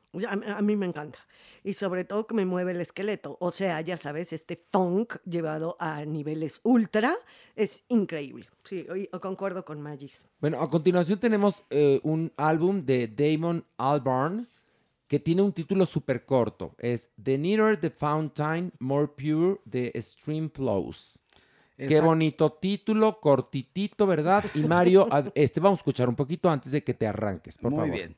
A, a mí me encanta. Y sobre todo que me mueve el esqueleto. O sea, ya sabes, este funk llevado a niveles ultra es increíble. Sí, hoy concuerdo con Magis. Bueno, a continuación tenemos eh, un álbum de Damon Albarn que tiene un título súper corto. Es The Nearer the Fountain, More Pure, The Stream Flows. Exacto. Qué bonito título, cortitito, ¿verdad? Y Mario, este vamos a escuchar un poquito antes de que te arranques, por Muy favor. Muy bien.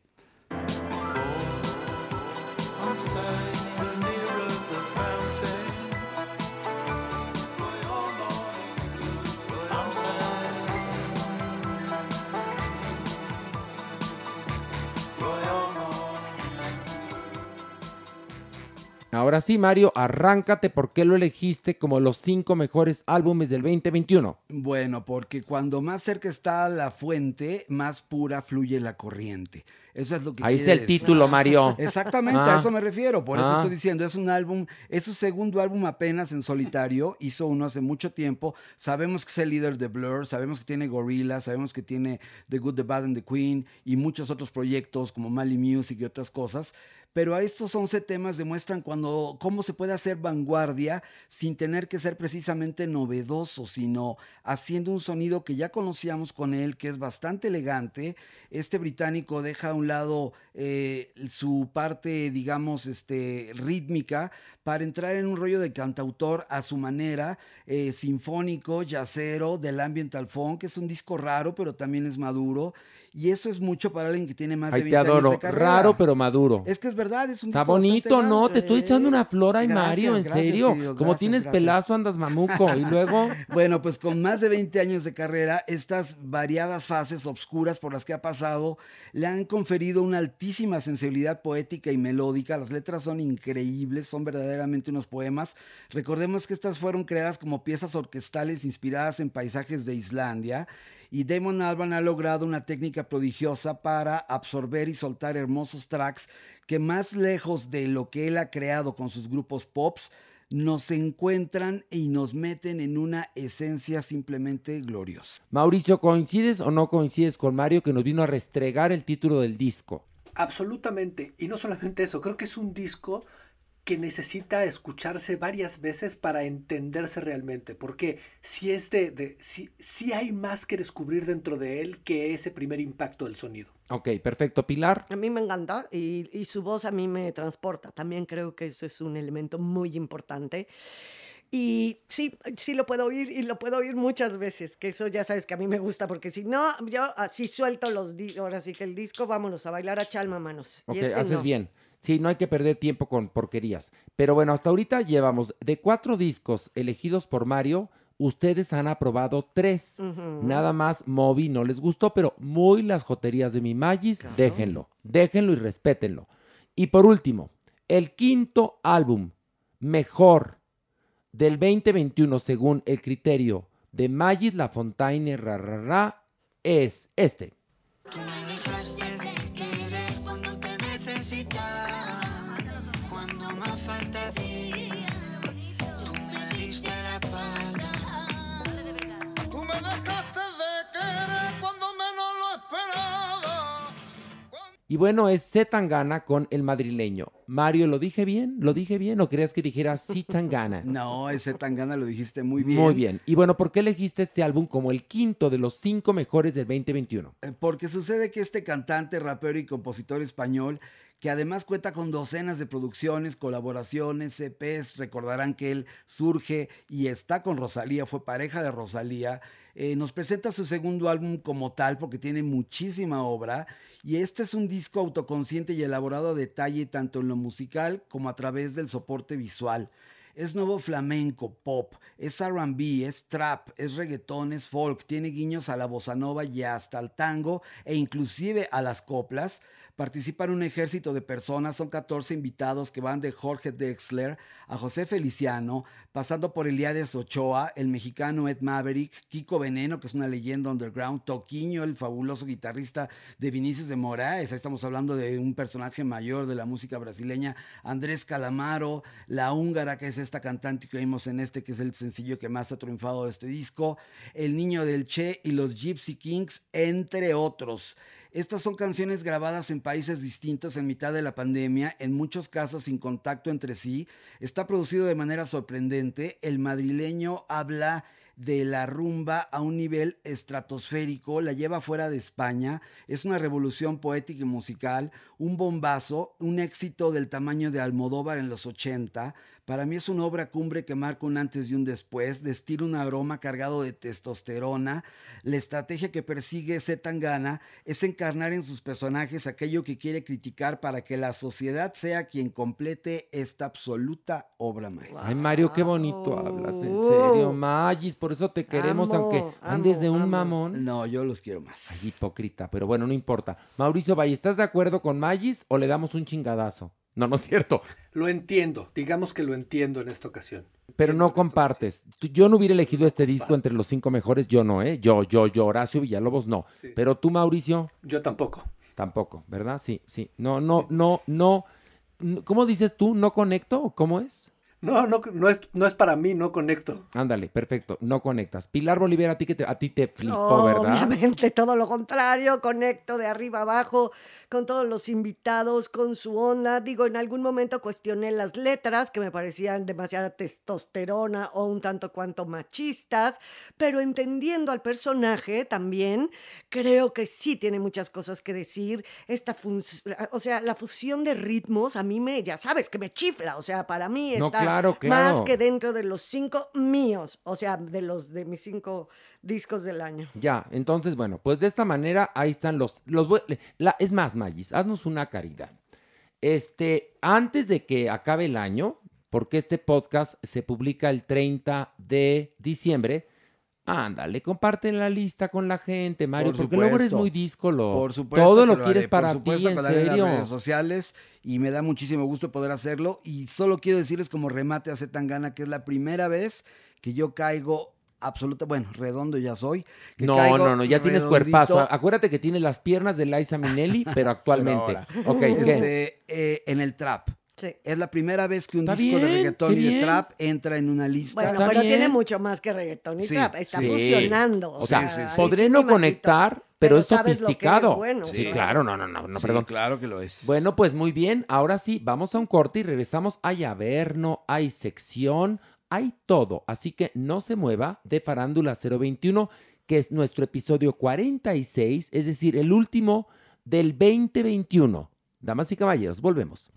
Ahora sí, Mario, arráncate. ¿Por qué lo elegiste como los cinco mejores álbumes del veinte veintiuno? Bueno, porque cuando más cerca está la fuente, más pura fluye la corriente. Eso es lo que Ahí es quiere el decir. título, Mario. Exactamente, Ah. a eso me refiero. Por eso Ah. estoy diciendo, es un álbum, es su segundo álbum apenas en solitario. Hizo uno hace mucho tiempo. Sabemos que es el líder de Blur, sabemos que tiene Gorillaz, sabemos que tiene The Good, The Bad and The Queen y muchos otros proyectos como Mali Music y otras cosas. Pero a estos once temas demuestran cuando, cómo se puede hacer vanguardia sin tener que ser precisamente novedoso, sino haciendo un sonido que ya conocíamos con él, que es bastante elegante. Este británico deja a un lado eh, su parte, digamos, este, rítmica para entrar en un rollo de cantautor a su manera, eh, sinfónico, jazzero, del ambiental funk. Es un disco raro, pero también es maduro. Y eso es mucho para alguien que tiene más Ay, de te veinte adoro. años de carrera. Raro, pero maduro. Es que es verdad, es un Está disco bonito, bastante ¿no? raro. Te estoy echando una flor, ay, Gracias, Mario, en gracias, serio. querido, Como gracias, tienes gracias. pelazo, andas mamuco. Y luego, Bueno, pues con más de veinte años de carrera, estas variadas fases obscuras por las que ha pasado le han conferido una altísima sensibilidad poética y melódica. Las letras son increíbles, son verdaderamente unos poemas. Recordemos que estas fueron creadas como piezas orquestales inspiradas en paisajes de Islandia. y Damon Albarn ha logrado una técnica prodigiosa para absorber y soltar hermosos tracks que, más lejos de lo que él ha creado con sus grupos pops, nos encuentran y nos meten en una esencia simplemente gloriosa. Mauricio, ¿coincides o no coincides con Mario que nos vino a restregar el título del disco? Absolutamente, y no solamente eso, creo que es un disco que necesita escucharse varias veces para entenderse realmente, porque si es de, de si, si hay más que descubrir dentro de él que ese primer impacto del sonido. Ok, perfecto. Pilar. A mí me encanta y, y su voz a mí me transporta. También creo que eso es un elemento muy importante. Y sí, sí lo puedo oír y lo puedo oír muchas veces, que eso ya sabes que a mí me gusta, porque si no, yo así suelto los discos, ahora sí que el disco, vámonos a bailar a Chalma, manos. Ok, y este haces no. bien. Sí, no hay que perder tiempo con porquerías. Pero bueno, hasta ahorita llevamos de cuatro discos elegidos por Mario, ustedes han aprobado tres. Uh-huh. Nada más Moby no les gustó, pero muy las joterías de mi Magis, Claro. déjenlo. Déjenlo y respétenlo. Y por último, el quinto álbum mejor del veinte veintiuno según el criterio de Magis Lafontaine ra, ra, ra, es este. Tú me dejaste de querer cuando te necesitaba, cuando más falta hacía, tú me diste la espalda. Tú me dejaste de querer cuando menos lo esperaba. Y bueno, es C. Tangana con El Madrileño. Mario, ¿lo dije bien? ¿Lo dije bien o querías que dijera C. Tangana? No, ese Tangana lo dijiste muy bien. Muy bien. Y bueno, ¿por qué elegiste este álbum como el quinto de los cinco mejores del veinte veintiuno? Eh, Porque sucede que este cantante, rapero y compositor español, que además cuenta con docenas de producciones, colaboraciones, E Pes, recordarán que él surge y está con Rosalía, fue pareja de Rosalía, eh, nos presenta su segundo álbum como tal porque tiene muchísima obra, y este es un disco autoconsciente y elaborado a detalle tanto en lo musical como a través del soporte visual. Es nuevo flamenco, pop, es R and B, es trap, es reggaetón, es folk, tiene guiños a la bossa nova y hasta al tango e inclusive a las coplas. Participan un ejército de personas, son catorce invitados que van de Jorge Drexler a José Feliciano, pasando por Eliades Ochoa, el mexicano Ed Maverick, Kiko Veneno, que es una leyenda underground, Toquinho, el fabuloso guitarrista de Vinicius de Moraes, ahí estamos hablando de un personaje mayor de la música brasileña, Andrés Calamaro, la húngara, que es esta cantante que oímos en este, que es el sencillo que más ha triunfado de este disco, El Niño del Che y los Gypsy Kings, entre otros. Estas son canciones grabadas en países distintos en mitad de la pandemia, en muchos casos sin contacto entre sí. Está producido de manera sorprendente. El Madrileño habla de la rumba a un nivel estratosférico, la lleva fuera de España, es una revolución poética y musical, un bombazo, un éxito del tamaño de Almodóvar en los ochenta. Para mí es una obra cumbre que marca un antes y un después, destila un aroma cargado de testosterona. La estrategia que persigue C. Tangana es encarnar en sus personajes aquello que quiere criticar para que la sociedad sea quien complete esta absoluta obra maestra. Ay, Mario, qué bonito hablas, en serio, Magis, por eso te queremos, Amo, aunque andes amo, de un amo. mamón. No, yo los quiero más. Ay, hipócrita, pero bueno, no importa. Mauricio Valle, ¿estás de acuerdo con Magis o le damos un chingadazo? No, no es cierto. Lo entiendo, digamos que lo entiendo en esta ocasión. Pero Entiendo no lo que estás compartes. Tú- Yo no hubiera elegido este disco entre los cinco mejores, yo no, ¿eh? Yo, yo, yo, Horacio Villalobos, no. Sí. Pero tú, Mauricio, diciendo. Yo tampoco. tampoco, ¿verdad? Sí, sí. No, no, no, no. ¿Cómo dices tú? ¿No conecto? ¿O cómo es? No, no, no es, no es para mí, no conecto. Ándale, perfecto. No conectas. Pilar Bolívar, a ti, que te, a ti te flipó, ¿verdad? Obviamente, todo lo contrario, conecto de arriba abajo con todos los invitados, con su onda. Digo, en algún momento cuestioné las letras, que me parecían demasiada testosterona o un tanto cuanto machistas, pero entendiendo al personaje también, creo que sí tiene muchas cosas que decir. Esta fun- o sea, la fusión de ritmos a mí me, ya sabes, que me chifla. O sea, para mí No, está claro, claro. más que dentro de los cinco míos, o sea, de los de mis cinco discos del año. Ya, entonces, bueno, pues de esta manera ahí están los... los voy- la, es más, Magis, haznos una caridad. Este, antes de que acabe el año, porque este podcast se publica el treinta de diciembre, ándale, comparte la lista con la gente, Mario, Por porque luego eres supuesto. muy díscolo. Por supuesto. Todo que lo haré. quieres para Por supuesto ti, que en lo haré en serio. las redes sociales y me da muchísimo gusto poder hacerlo. Y solo quiero decirles como remate a C. Tangana que es la primera vez que yo caigo absoluta, bueno, redondo ya soy. que No, caigo no, no, ya tienes redondito. cuerpazo. Acuérdate que tienes las piernas de Liza Minnelli, pero actualmente. Pero Ok, ¿qué? Este, eh, en el trap. Sí. Es la primera vez que un Está disco de bien, reggaetón qué y de bien. trap entra en una lista. Bueno, Está pero bien. tiene mucho más que reggaetón y Sí, trap. Está sí. fusionando. O sea, Sí, sí, sí. ahí podré sí no me imagino. conectar, pero, Pero es sabes lo que sofisticado. es bueno. Sí, Sí. claro, no, no, no, no, Sí, perdón. claro que lo es. Bueno, pues muy bien. Ahora sí, vamos a un corte y regresamos. Hay Averno, hay sección, hay todo. Así que no se mueva de Farándula cero veintiuno, que es nuestro episodio cuarenta y seis, es decir, el último del veinte veintiuno. Damas y caballeros, volvemos.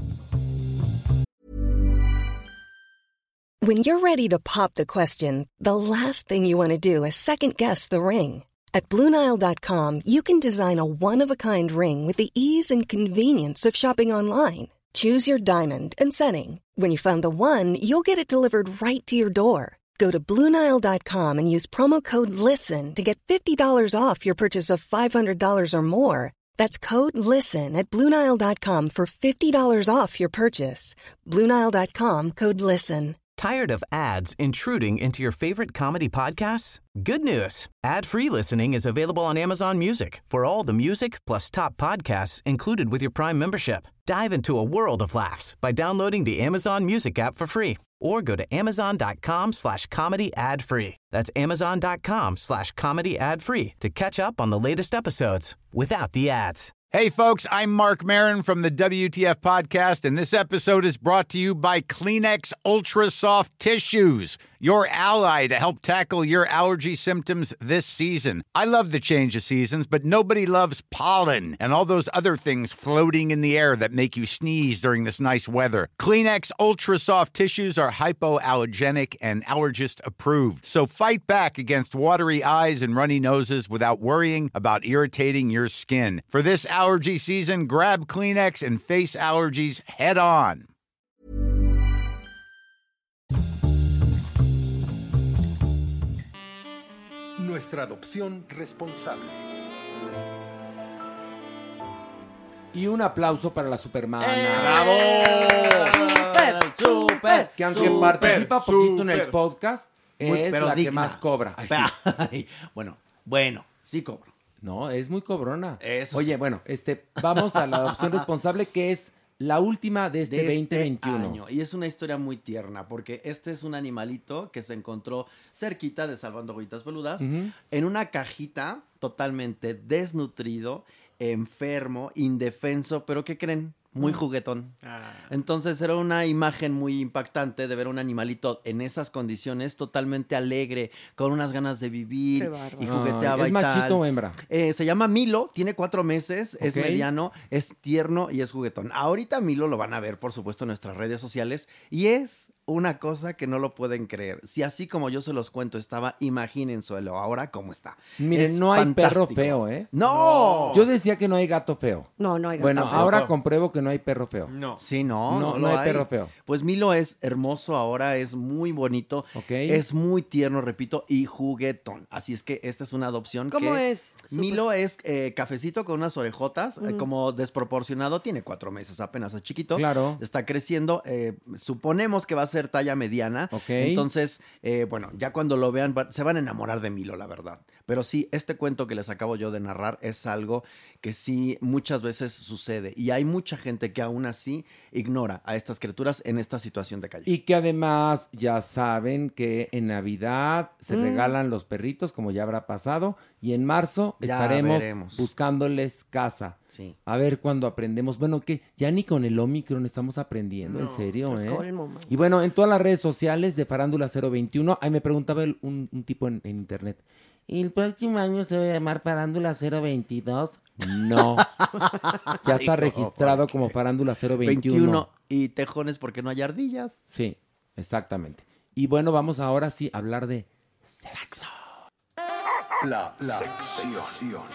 When you're ready to pop the question, the last thing you want to do is second-guess the ring. At Blue Nile dot com, you can design a one-of-a-kind ring with the ease and convenience of shopping online. Choose your diamond and setting. When you find the one, you'll get it delivered right to your door. Go to Blue Nile dot com and use promo code LISTEN to get fifty dollars off your purchase of five hundred dollars or more. That's code LISTEN at Blue Nile dot com for fifty dollars off your purchase. Blue Nile dot com, code LISTEN. Tired of ads intruding into your favorite comedy podcasts? Good news. Ad-free listening is available on Amazon Music for all the music plus top podcasts included with your Prime membership. Dive into a world of laughs by downloading the Amazon Music app for free or go to amazon.com slash comedy ad-free. That's amazon.com slash comedy ad-free to catch up on the latest episodes without the ads. Hey, folks, I'm Mark Maron from the W T F Podcast, and this episode is brought to you by Kleenex Ultra Soft Tissues, your ally to help tackle your allergy symptoms this season. I love the change of seasons, but nobody loves pollen and all those other things floating in the air that make you sneeze during this nice weather. Kleenex Ultra Soft Tissues are hypoallergenic and allergist approved, so fight back against watery eyes and runny noses without worrying about irritating your skin. For this allergy season, grab Kleenex and face allergies head on. Nuestra adopción responsable. Y un aplauso para la Supermana. ¡Bravo! ¡Súper! ¡Súper! Que aunque Súper, participa poquito en el súper. podcast, Muy- es pero la que digna. más cobra. Ay, sí. Ay, bueno, bueno, sí cobro. No, es muy cobrona. Eso Oye, sí. bueno, este, vamos a la adopción responsable, que es la última de este De este veinte veintiuno. año. Y es una historia muy tierna, porque este es un animalito que se encontró cerquita de Salvando Goyitas Peludas, Ujú. en una cajita totalmente desnutrido, enfermo, indefenso, pero ¿qué creen? Muy juguetón. Ah. Entonces era una imagen muy impactante de ver un animalito en esas condiciones, totalmente alegre, con unas ganas de vivir Qué bárbaro. y jugueteaba Ay, y ¿es tal. machito o hembra? Eh, se llama Milo, tiene cuatro meses, es Ok. mediano, es tierno y es juguetón. Ahorita Milo lo van a ver, por supuesto, en nuestras redes sociales y es una cosa que no lo pueden creer. Si así como yo se los cuento estaba, imagínenselo ahora cómo está. Miren, Es no hay perro fantástico. feo, ¿eh? ¡No! Yo decía que no hay gato feo. No, no hay gato Bueno, feo. ahora compruebo que no hay perro feo. No. Sí, no, No, no, no lo hay perro feo. Pues Milo es hermoso ahora, es muy bonito, Ok. es muy tierno, repito, y juguetón. Así es que esta es una adopción ¿Cómo que... es? Súper. Milo es eh, cafecito con unas orejotas, eh, Ujú. como desproporcionado, tiene cuatro meses apenas, es chiquito. Claro. Está creciendo, eh, suponemos que va a ser talla mediana. Ok. Entonces, eh, bueno, ya cuando lo vean va- se van a enamorar de Milo, la verdad. Pero sí, este cuento que les acabo yo de narrar es algo que sí muchas veces sucede. Y hay mucha gente que aún así ignora a estas criaturas en esta situación de calle. Y que además ya saben que en Navidad se Mm. regalan los perritos, como ya habrá pasado, y en marzo Ya estaremos veremos. buscándoles casa. Sí. A ver cuándo aprendemos. Bueno, que ya ni con el Omicron estamos aprendiendo, en serio, Qué ¿eh? colmo, man. Y bueno, en todas las redes sociales de Farándula cero veintiuno, ahí me preguntaba el- un, un tipo en, en internet, ¿y el próximo año se va a llamar Farándula cero veintidós? No. Ya está Ay, no, registrado ¿por como qué? Farándula cero veintiuno. veintiuno y tejones porque no hay ardillas. Sí, exactamente. Y bueno, vamos ahora sí a hablar de sexo. La, sección.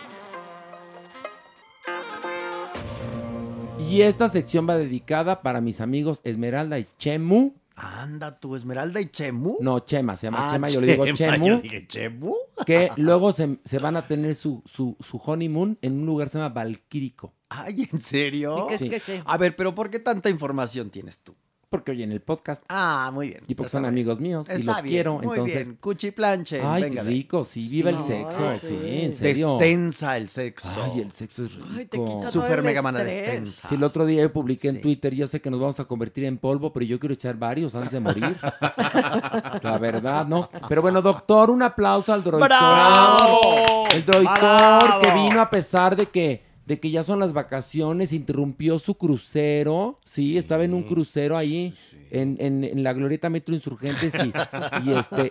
Y esta sección va dedicada para mis amigos Esmeralda y Chemu. Anda, tu Esmeralda y Chemu. No, Chema, se llama Ah, Chema, yo le digo Chema, Chemu. yo dije, ¿Chemu? Que luego se, se van a tener su, su, su honeymoon en un lugar que se llama Valquírico. Ay, ¿en serio? ¿Y qué es Sí. que sé? A ver, pero ¿por qué tanta información tienes tú? Porque oyen el podcast. Ah, muy bien. Y porque Está son bien. amigos míos y Está los bien, quiero. muy Entonces, bien. Cuchiplanche. ay, venga qué de- rico. Sí, viva el Sí. sexo. Ay, Sí, sí. en serio. Destensa el sexo. Ay, el sexo es rico. Ay, te quita todo Super el mega mana estrés. destensa. Si el otro día yo publiqué en Sí. Twitter, yo sé que nos vamos a convertir en polvo, pero yo quiero echar varios antes de morir. La verdad, ¿no? Pero bueno, doctor, un aplauso al droidcor. ¡Bravo! El droidcor ¡Bravo! que vino a pesar de que, de que ya son las vacaciones, interrumpió su crucero. Sí, Sí, estaba en un crucero ahí sí, sí. En, en, en la glorieta Metro Insurgentes y, y este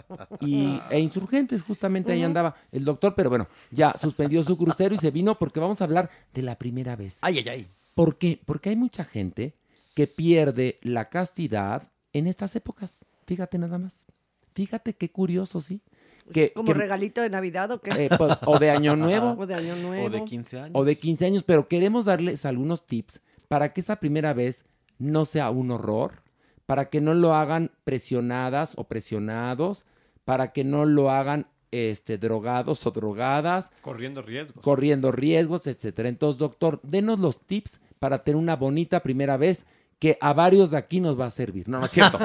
y, e Insurgentes, justamente ahí andaba el doctor, pero bueno, ya suspendió su crucero y se vino porque vamos a hablar de la primera vez. Ay, ay, ay. ¿Por qué? Porque hay mucha gente que pierde la castidad en estas épocas. Fíjate nada más. Fíjate qué curioso, ¿sí? Que, ¿Como que- regalito de Navidad o qué? eh, pues, o de Año Nuevo. O de Año Nuevo. O de quince años. O de quince años, pero queremos darles algunos tips para que esa primera vez no sea un horror, para que no lo hagan presionadas o presionados, para que no lo hagan este, drogados o drogadas, Corriendo riesgos. corriendo riesgos, etcétera. Entonces, doctor, denos los tips para tener una bonita primera vez que a varios de aquí nos va a servir. No, no es cierto.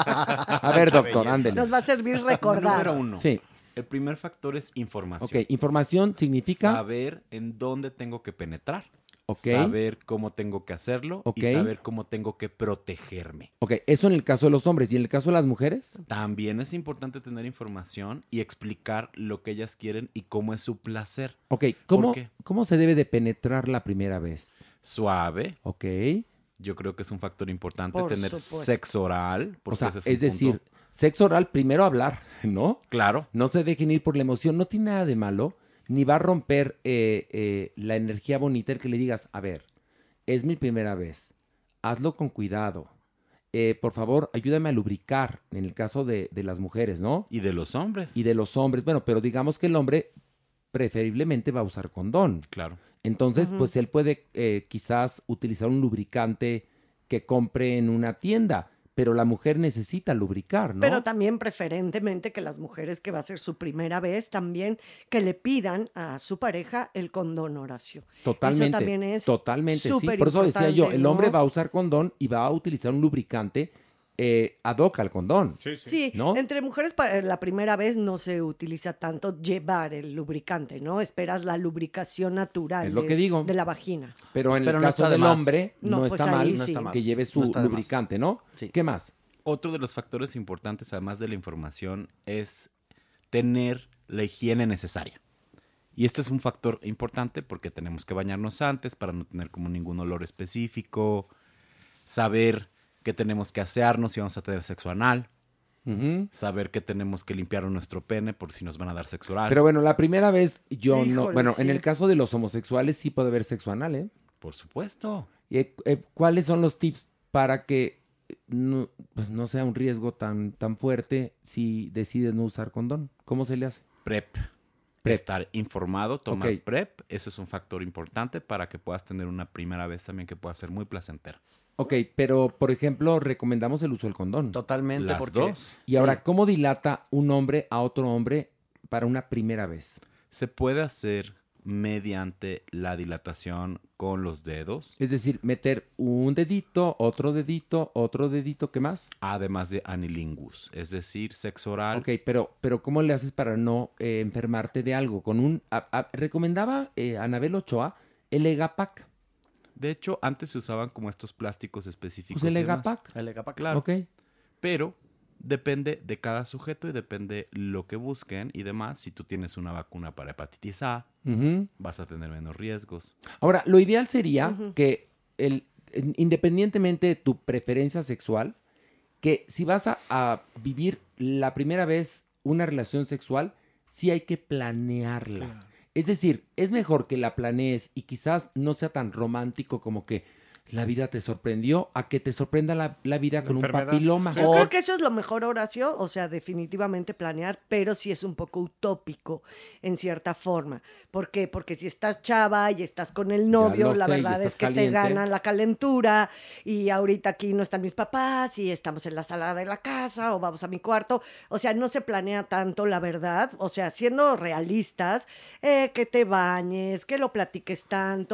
A ver, doctor, ándele. Nos va a servir recordar. Número uno. Sí, El primer factor es información. ok. Información significa... Saber en dónde tengo que penetrar. Ok. Saber cómo tengo que hacerlo. Ok. Y saber cómo tengo que protegerme. Ok, eso en el caso de los hombres. ¿Y en el caso de las mujeres? También es importante tener información y explicar lo que ellas quieren y cómo es su placer. Ok, ¿cómo, ¿Por qué? ¿cómo se debe de penetrar la primera vez? Suave. Ok. Yo creo que es un factor importante Por tener supuesto. sexo oral. O Porque sea, ese es, es, un decir, punto. sexo oral, primero hablar, ¿no? Claro. No se dejen ir por la emoción, no tiene nada de malo, ni va a romper eh, eh, la energía bonita el que le digas, a ver, es mi primera vez, hazlo con cuidado. Eh, por favor, ayúdame a lubricar, en el caso de, de las mujeres, ¿no? Y de los hombres. Y de los hombres, bueno, pero digamos que el hombre preferiblemente va a usar condón. Claro. Entonces, Ujú. pues él puede eh, quizás utilizar un lubricante que compre en una tienda, pero la mujer necesita lubricar, ¿no? Pero también preferentemente que las mujeres que va a ser su primera vez, también que le pidan a su pareja el condón, Horacio. Totalmente. Eso también es totalmente, sí. súper Por eso decía yo, importante, el hombre ¿no? va a usar condón y va a utilizar un lubricante eh, ad hoc al condón. Sí, sí. Sí, ¿no? entre mujeres para la primera vez no se utiliza tanto llevar el lubricante, ¿no? Esperas la lubricación natural Es lo de, que digo. de la vagina. Pero en Pero el no caso está de del más. hombre no, No, pues está ahí mal sí. No está más. que lleve su No está de más. lubricante, ¿no? Sí. ¿Qué más? Otro de los factores importantes, además de la información, es tener la higiene necesaria. Y esto es un factor importante porque tenemos que bañarnos antes para no tener como ningún olor específico, saber que tenemos que asearnos si vamos a tener sexo anal, Ujú. saber que tenemos que limpiar nuestro pene por si nos van a dar sexo oral. Pero bueno, la primera vez yo no... Híjole, Bueno, en sí. el caso de los homosexuales sí puede haber sexo anal, ¿eh? Por supuesto. Y, eh, eh, ¿cuáles son los tips para que eh, no, pues no sea un riesgo tan, tan fuerte si decides no usar condón? ¿Cómo se le hace? PrEP. Prep. Estar informado, tomar Ok. PrEP. Ese es un factor importante para que puedas tener una primera vez también que pueda ser muy placentera. Ok, pero por ejemplo, recomendamos el uso del condón. Totalmente, Las porque... dos. Y ahora, ¿cómo dilata un hombre a otro hombre para una primera vez? Se puede hacer mediante la dilatación con los dedos, Es decir, meter un dedito, otro dedito, otro dedito, ¿qué más? además de anilingus, es decir, sexo oral. Ok, pero, pero ¿cómo le haces para no eh, enfermarte de algo? Con un... a- a- recomendaba eh, Anabel Ochoa el Egapac. De hecho, antes se usaban como estos plásticos específicos. Pues el y demás. Egapac. El Egapac. Claro. Ok. Pero depende de cada sujeto y depende lo que busquen y demás. Si tú tienes una vacuna para hepatitis A, Ujú. vas a tener menos riesgos. Ahora, lo ideal sería Ujú. que, el, en- independientemente de tu preferencia sexual, que si vas a, a vivir la primera vez una relación sexual, sí hay que planearla. Es decir, es mejor que la planees y quizás no sea tan romántico como que la vida te sorprendió, a que te sorprenda la, la vida La con un enfermedad. papiloma. Yo creo que eso es lo mejor, Horacio, o sea, definitivamente planear, pero sí es un poco utópico en cierta forma. ¿Por qué? Porque si estás chava y estás con el novio, lo la sé, y verdad estás es que caliente. te gana la calentura y ahorita aquí no están mis papás y estamos en la sala de la casa o vamos a mi cuarto. O sea, no se planea tanto, la verdad. O sea, siendo realistas, eh, que te bañes, que lo platiques tanto,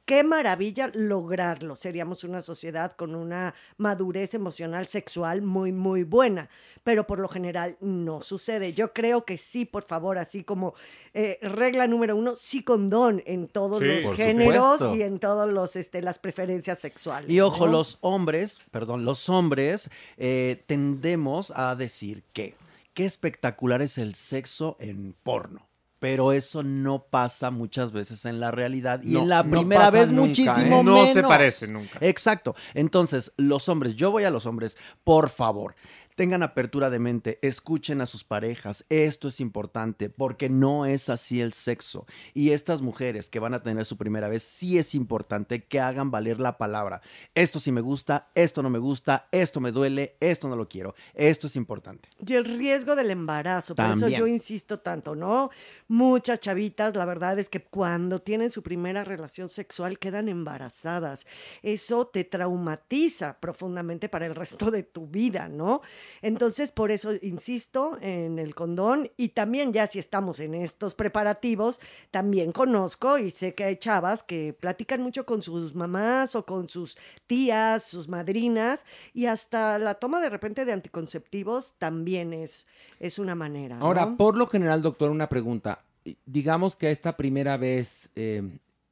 qué maravilla lograrlo. Seríamos una sociedad con una madurez emocional sexual muy, muy buena, pero por lo general no sucede. Yo creo que sí, por favor, así como eh, regla número uno, sí condón en todos Sí, los por géneros supuesto. y en todos los este, las preferencias sexuales. Y ojo, ¿no? los hombres, perdón, los hombres eh, tendemos a decir que qué espectacular es el sexo en porno. Pero eso no pasa muchas veces en la realidad. Y No, en la no primera pasa vez nunca, muchísimo ¿eh? No menos. se parece nunca. Exacto. Entonces, los hombres, yo voy a los hombres, por favor. Tengan apertura de mente, escuchen a sus parejas, esto es importante porque no es así el sexo. Y estas mujeres que van a tener su primera vez, sí es importante que hagan valer la palabra. Esto sí me gusta, esto no me gusta, esto me duele, esto no lo quiero. Esto es importante. Y el riesgo del embarazo, por eso También. yo insisto tanto, ¿no? Muchas chavitas, la verdad es que cuando tienen su primera relación sexual quedan embarazadas. Eso te traumatiza profundamente para el resto de tu vida, ¿no? Entonces, por eso insisto en el condón y también ya si estamos en estos preparativos, también conozco y sé que hay chavas que platican mucho con sus mamás o con sus tías, sus madrinas y hasta la toma de repente de anticonceptivos también es, es una manera, ¿no? Ahora, por lo general, doctor, una pregunta. Digamos que a esta primera vez, eh,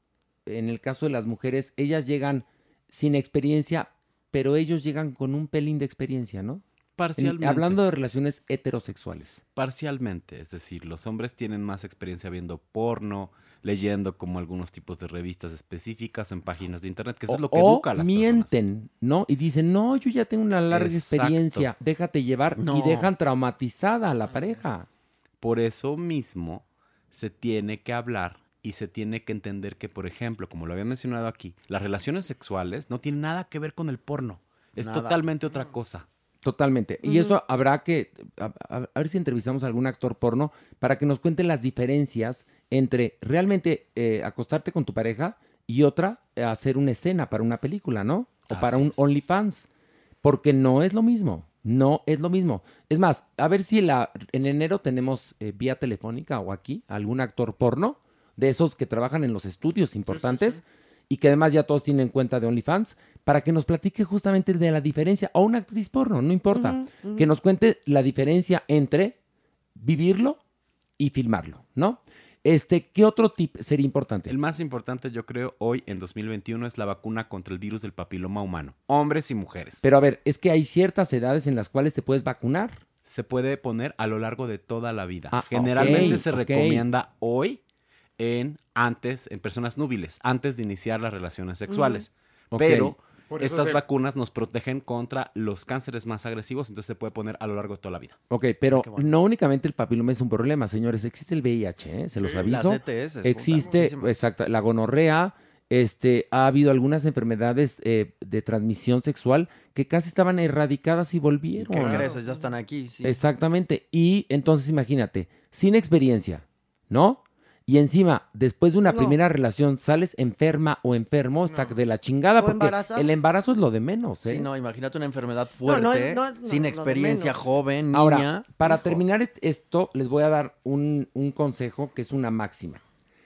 en el caso de las mujeres, ellas llegan sin experiencia, pero ellos llegan con un pelín de experiencia, ¿no? Parcialmente. En- hablando de relaciones heterosexuales. Parcialmente, es decir, los hombres tienen más experiencia viendo porno, leyendo como algunos tipos de revistas específicas en páginas de internet, que eso es lo que o educa a las personas. mienten, ¿no? Y dicen, no, yo ya tengo una larga Exacto. experiencia, déjate llevar. No. Y dejan traumatizada a la pareja. Por eso mismo se tiene que hablar y se tiene que entender que, por ejemplo, como lo había mencionado aquí, las relaciones sexuales no tienen nada que ver con el porno. Es Nada. totalmente otra cosa. Totalmente. Y Ujú. eso habrá que, a, a- a ver si entrevistamos a algún actor porno para que nos cuente las diferencias entre realmente eh, acostarte con tu pareja y otra, eh, hacer una escena para una película, ¿no? O para Así un es. OnlyFans. Porque no es lo mismo. No es lo mismo. Es más, a ver si la, en enero tenemos eh, vía telefónica o aquí algún actor porno de esos que trabajan en los estudios importantes y que además ya todos tienen cuenta de OnlyFans para que nos platique justamente de la diferencia. O una actriz porno, no importa. Ujú, ujú. Que nos cuente la diferencia entre vivirlo y filmarlo, ¿no? Este, ¿qué otro tip sería importante? El más importante, yo creo, hoy en dos mil veintiuno es la vacuna contra el virus del papiloma humano. Hombres y mujeres. Pero a ver, es que hay ciertas edades en las cuales te puedes vacunar. Se puede poner a lo largo de toda la vida. Ah, Generalmente ok, se ok. recomienda hoy en antes, en personas núbiles, antes de iniciar las relaciones sexuales. Mm. Ok. Pero Por eso estas se- vacunas nos protegen contra los cánceres más agresivos, entonces se puede poner a lo largo de toda la vida. Ok, pero no únicamente el papiloma es un problema, señores. Existe el V I H, ¿eh? Se los Sí. aviso. Las E T S, Existe, muchísimas. exacto, la gonorrea. Este, ha habido algunas enfermedades eh, de transmisión sexual que casi estaban erradicadas y volvieron. ¿Qué crees? Ya están aquí, sí. Exactamente. Y entonces imagínate, sin experiencia, ¿no? Y encima, después de una No. primera relación, sales enferma o enfermo, está de la chingada, O porque embarazada. el embarazo es lo de menos, ¿eh? Sí, no, imagínate una enfermedad No, no, fuerte, no, no, sin lo de experiencia, menos. joven, niña. Ahora, para hijo. terminar est- esto, les voy a dar un, un consejo que es una máxima.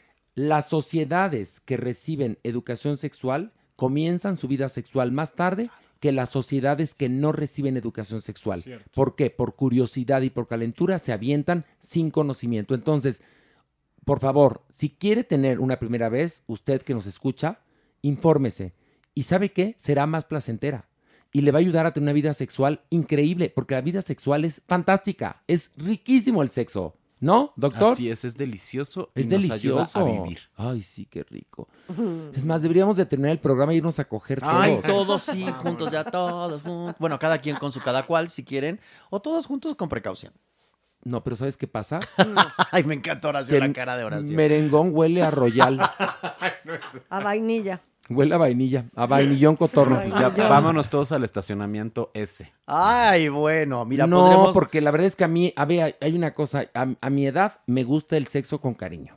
Las sociedades que reciben educación sexual comienzan su vida sexual más tarde que las sociedades que no reciben educación sexual. Cierto. ¿Por qué? Por curiosidad y por calentura se avientan sin conocimiento. Entonces, por favor, si quiere tener una primera vez, usted que nos escucha, infórmese. ¿Y sabe qué? Será más placentera. Y le va a ayudar a tener una vida sexual increíble, porque la vida sexual es fantástica. Es riquísimo el sexo, ¿no, doctor? Así es, es delicioso y Es nos delicioso. ayuda a vivir. Ay, sí, qué rico. Es más, deberíamos de terminar el programa e irnos a coger todos. Ay, todos sí, juntos ya, todos juntos. Bueno, cada quien con su cada cual, si quieren. O todos juntos con precaución. No, pero ¿sabes qué pasa? Ay, me encanta Horacio, Que la cara de Horacio. merengón huele a royal. A vainilla. Huele a vainilla, a vainillón cotorno. Pues ya, Yo- vámonos todos al estacionamiento ese. Ay, bueno, mira, no, podremos... porque la verdad es que a mí, a ver, hay- hay una cosa, a, a mi edad me gusta el sexo con cariño.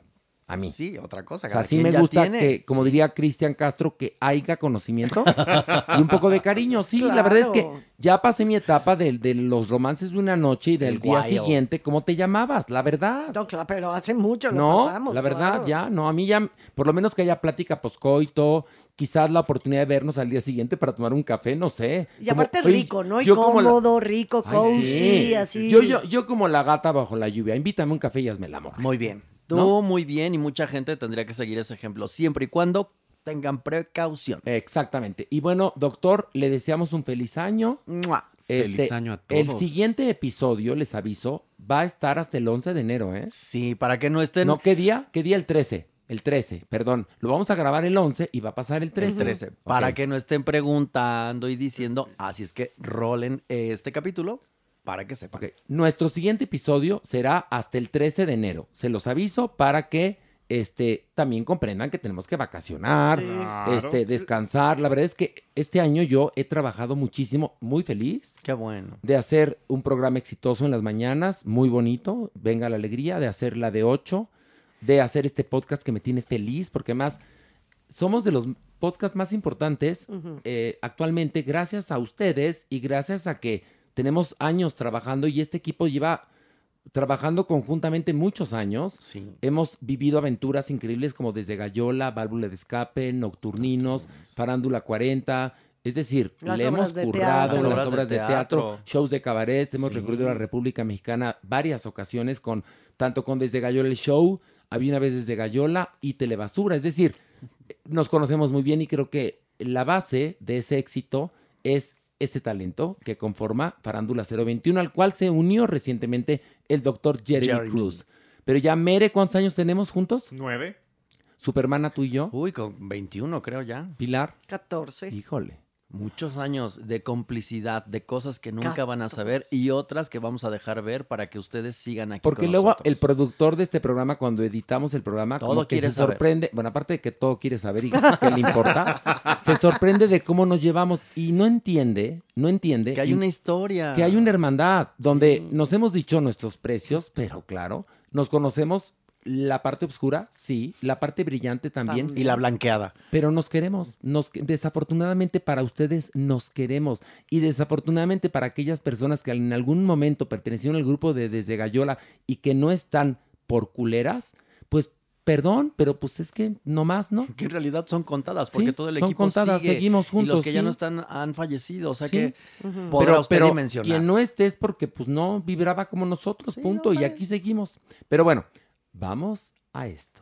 A mí. Sí, otra cosa. O cada sea, sí quien me ya gusta tiene. que, como Sí. diría Cristian Castro, que haya conocimiento y un poco de cariño. Sí, la verdad es que Claro. ya pasé mi etapa de, de los romances de una noche y del El día wild. siguiente, ¿cómo te llamabas? La verdad. No, claro, pero hace mucho lo No, pasamos. la verdad, claro. ya, no, a mí ya, por lo menos que haya plática poscoito, quizás la oportunidad de vernos al día siguiente para tomar un café, no sé. Y Como- aparte oye, rico, ¿no? Y yo como la- cómodo, rico, Ay, cozy, sí. así. Yo, yo, yo como la gata bajo la lluvia, invítame un café y hazme el amor. Muy bien. Tú ¿No? muy bien y mucha gente tendría que seguir ese ejemplo siempre y cuando tengan precaución. Exactamente. Y bueno, doctor, le deseamos un feliz año. ¡Mua! Este, Feliz año a El todos. siguiente episodio, les aviso, va a estar hasta el once de enero, ¿eh? Sí, para que no estén No, ¿qué día? ¿Qué día? El trece. El trece, perdón. Lo vamos a grabar el once y va a pasar el el trece. trece. Para Ok. que no estén preguntando y diciendo, así es que rolen este capítulo para que sepan. Ok, nuestro siguiente episodio será hasta el trece de enero. Se los aviso para que este, también comprendan que tenemos que vacacionar, Sí. Claro. este, descansar. La verdad es que este año yo he trabajado muchísimo, muy feliz Qué bueno. de hacer un programa exitoso en las mañanas, muy bonito, venga la alegría, de hacer la de ocho, de hacer este podcast que me tiene feliz, porque además somos de los podcasts más importantes Ujú. eh, actualmente, gracias a ustedes y gracias a que tenemos años trabajando y este equipo lleva trabajando conjuntamente muchos años. Sí. Hemos vivido aventuras increíbles como desde Gallola, Válvula de Escape, Nocturninos, Farándula cuarenta. Es decir, Las le obras hemos de currado teatro. las obras de teatro, shows de cabaret. Hemos Sí. recorrido la República Mexicana varias ocasiones, con tanto con Desde Gallola el show, había una vez Desde Gallola y Telebasura. Es decir, nos conocemos muy bien y creo que la base de ese éxito es este talento que conforma Farándula cero veintiuno, al cual se unió recientemente el doctor Jeremy, Jeremy. Cruz. Pero ya, Mere, ¿cuántos años tenemos juntos? Nueve. Supermana, tú y yo. Uy, con veintiuno creo ya. Pilar, catorce. híjole. Muchos años de complicidad, de cosas que nunca van a saber y otras que vamos a dejar ver para que ustedes sigan aquí Porque con luego nosotros. el productor de este programa, cuando editamos el programa, Todo como que quiere se saber. sorprende, bueno, aparte de que todo quiere saber y que le importa, se sorprende de cómo nos llevamos y no entiende, no entiende Que hay y- una historia. que hay una hermandad donde Sí. nos hemos dicho nuestros precios, pero claro, nos conocemos la parte oscura, sí, la parte brillante también, También. Y la blanqueada. pero nos queremos. Nos, desafortunadamente para ustedes nos queremos. Y desafortunadamente para aquellas personas que en algún momento pertenecieron al grupo de Desde Gallola y que no están por culeras, pues perdón, pero pues es que no más, ¿no? Que en realidad son contadas, porque Sí, todo el son equipo contadas, sigue. seguimos Y juntos, los que ya sí. no están han fallecido, o sea Sí. que Ujú. podrá pero, usted pero dimensionar. quien no esté es porque pues no vibraba como nosotros, Sí, punto. no, y vale. aquí seguimos. Pero bueno, vamos a esto.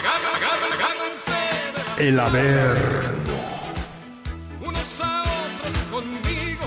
El haber. Unos a otros conmigo.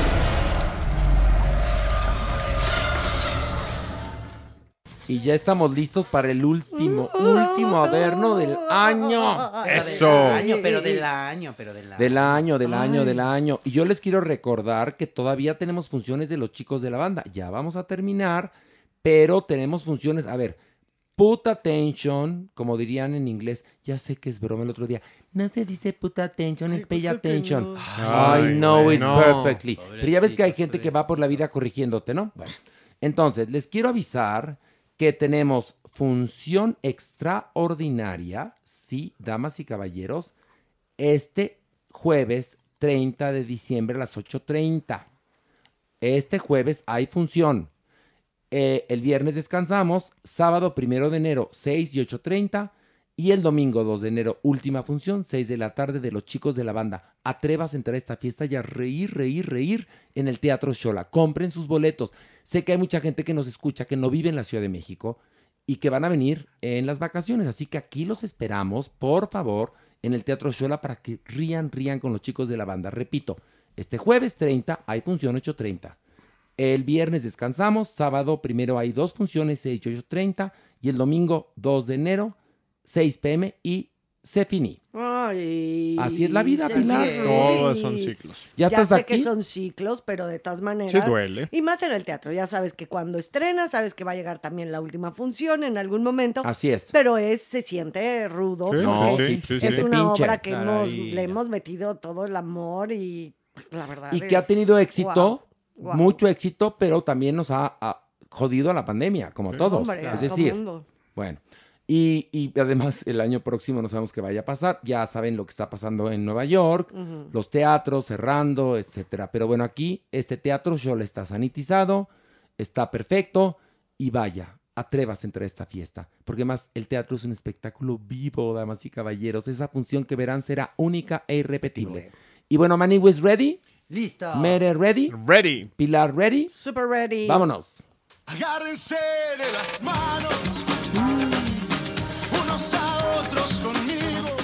Y ya estamos listos para el último, último averno del año. Eso. Del año, pero del año, pero del año. Del año, del año, Ay. del año. Y yo les quiero recordar que todavía tenemos funciones de los chicos de la banda. Ya vamos a terminar, pero tenemos funciones. A ver, put attention, como dirían en inglés. Ya sé que es broma el otro día. No se dice put attention, es pay ¿por qué attention. no? I know it no. perfectly. Pero ya ves que hay gente que va por la vida corrigiéndote, ¿no? Bueno, entonces, les quiero avisar que tenemos función extraordinaria, sí, damas y caballeros, este jueves treinta de diciembre a las ocho treinta. Este jueves hay función. Eh, el viernes descansamos, sábado primero de enero, seis y ocho treinta. Y el domingo dos de enero, última función, seis de la tarde de los chicos de la banda. Atrevas a entrar a esta fiesta y a reír, reír, reír en el Teatro Xola. Compren sus boletos. Sé que hay mucha gente que nos escucha, que no vive en la Ciudad de México y que van a venir en las vacaciones. Así que aquí los esperamos, por favor, en el Teatro Xola para que rían, rían con los chicos de la banda. Repito, este jueves treinta hay función ocho treinta. El viernes descansamos, sábado primero hay dos funciones, seis y ocho treinta. Y el domingo dos de enero, seis pm y se finí. Ay, Así es la vida, se Pilar. fue. Todas son ciclos. ¿Ya, Ya estás sé aquí? que son ciclos, pero de todas maneras. Sí duele. Y más en el teatro. Ya sabes que cuando estrenas, sabes que va a llegar también la última función en algún momento. Así es. Pero es, se siente rudo. Sí, No, porque sí, sí, sí, es sí. una Pinche. obra que hemos, Caray. le hemos metido todo el amor y la verdad. Y que ha es- tenido éxito, Guau, guau. mucho éxito, pero también nos ha, ha jodido a la pandemia, como Sí. todos. Hombre, a es todo decir, mundo. bueno, Y, y además el año próximo no sabemos qué vaya a pasar. Ya saben lo que está pasando en Nueva York, Ujú. los teatros cerrando, etcétera. Pero bueno, aquí este teatro Xola está sanitizado, está perfecto y vaya, atrévase a entrar a esta fiesta. Porque además el teatro es un espectáculo vivo, damas y caballeros. Esa función que verán será única e irrepetible. Y bueno, Maniwis, ¿ready? Listo. Mere, ¿ready? Ready. Pilar, ¿ready? Super ready. Vámonos. Agárrense de las manos, unos a otros conmigo.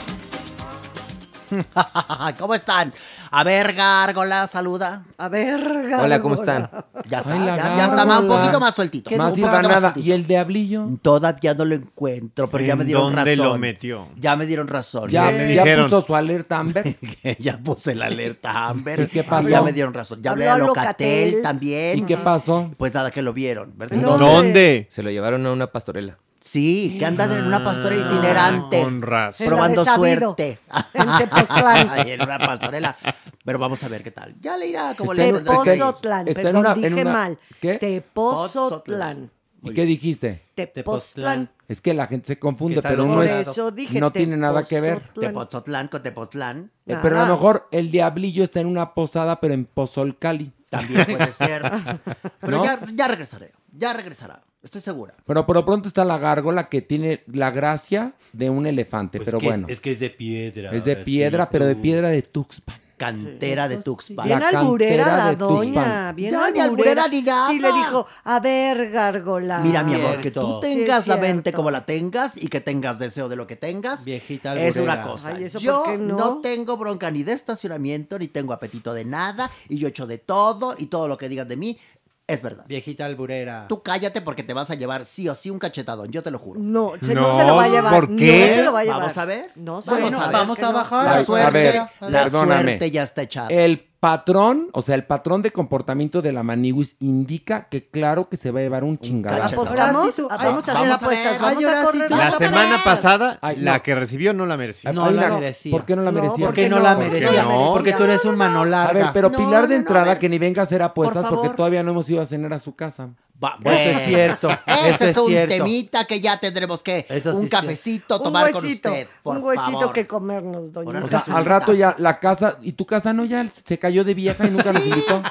¿Cómo están? A ver, Gárgola, saluda. A ver, Gárgola. Hola, ¿cómo están? Ya está, Ay, la ya, ya está más, un Gárgola. poquito más sueltito. Más un poquito más nada. sueltito. ¿Y el diablillo? Todavía no lo encuentro, pero ya ¿En me dieron dónde razón. lo metió? Ya me dieron razón. Ya, le ya dijeron? puso su alerta Amber. ya puse la alerta Amber. ¿Y qué pasó? Ya me dieron razón. Ya hablé Habló a a Locatel, Locatel. también. ¿Y qué pasó? Pues nada, que lo vieron, ¿verdad? ¿En dónde? ¿Dónde? Se lo llevaron a una pastorela. Sí, que andan en una pastorela itinerante. Con razón. En la Probando de Sabido, suerte. en Tepoztlán. Ay, en una pastorela. Pero vamos a ver qué tal. Ya le irá como Está le en- tendrá que ir. Tepozotlán, Está en perdón, una- en dije una- mal. ¿Qué? Tepozotlán. ¿Y qué dijiste? Tepoztlán. Es que la gente se confunde, ¿Qué tal pero no Por es... eso dije no tiene nada que ver. Tepozotlán. Tepozotlán con Tepozotlán. Eh, pero a Nada. lo mejor el diablillo está en una posada, pero en Pozolcali. También puede ser. Pero ¿No? ya, ya regresaré. Ya regresará. Estoy segura. Pero por lo pronto está la gárgola que tiene la gracia de un elefante, Pues pero que bueno. Es, es que es de piedra. Es de así, piedra, pero de tú. piedra de Tuxpan. Cantera de Tuxpan. Bien La alburera cantera la de doña, Tuxpan. bien Ya, ni alburera. alburera ni nada. Sí, le dijo, a ver, Gárgola. Mira, mi amor, que Cierto. tú Sí, tengas es la mente cierto. como la tengas y que tengas deseo de lo que tengas. Viejita Es alburera. una cosa. Ay, ¿eso yo por qué no? no tengo bronca ni de estacionamiento, ni tengo apetito de nada, y yo echo de todo, y todo lo que digas de mí es verdad. Viejita alburera. Tú cállate porque te vas a llevar sí o sí un cachetadón, yo te lo juro. No, se, No, no se lo va a llevar. ¿por qué? No se lo va a llevar. Vamos a ver. No se Vamos lo a va ver. vamos que a no. bajar. La Ay, suerte, a ver, la perdóname. suerte ya está echada. El patrón, o sea, el patrón de comportamiento de la Maniwis indica que claro que se va a llevar un chingadazo. cachetón. ¿Apostamos? Ay, Vamos a hacer vamos a apuestas. ver. Vamos Ay, a ahora sí correr. que- La vamos a semana ver. pasada, Ay, la no. que recibió no la mereció. No Ay, la no. merecía. ¿Por qué no la No, merecía? ¿Por qué ¿Por no qué la no? merecía? ¿Por qué no? Porque tú eres un mano larga. A ver, pero No, Pilar de no, no, a entrada ver. que ni venga a hacer apuestas Por porque favor. todavía no hemos ido a cenar a su casa. Va, Eso es cierto. Ese Eso es es un cierto. temita que ya tendremos que Eso sí un es cafecito Un tomar con huesito, usted, por un huesito favor. que comernos, doña. Por O sea, Resulta. al rato ya la casa, y tu casa no ya se cayó de vieja y nunca nos invitó.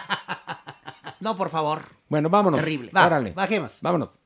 No, por favor. Bueno, vámonos. Terrible. Va, Órale. bajemos. Vámonos.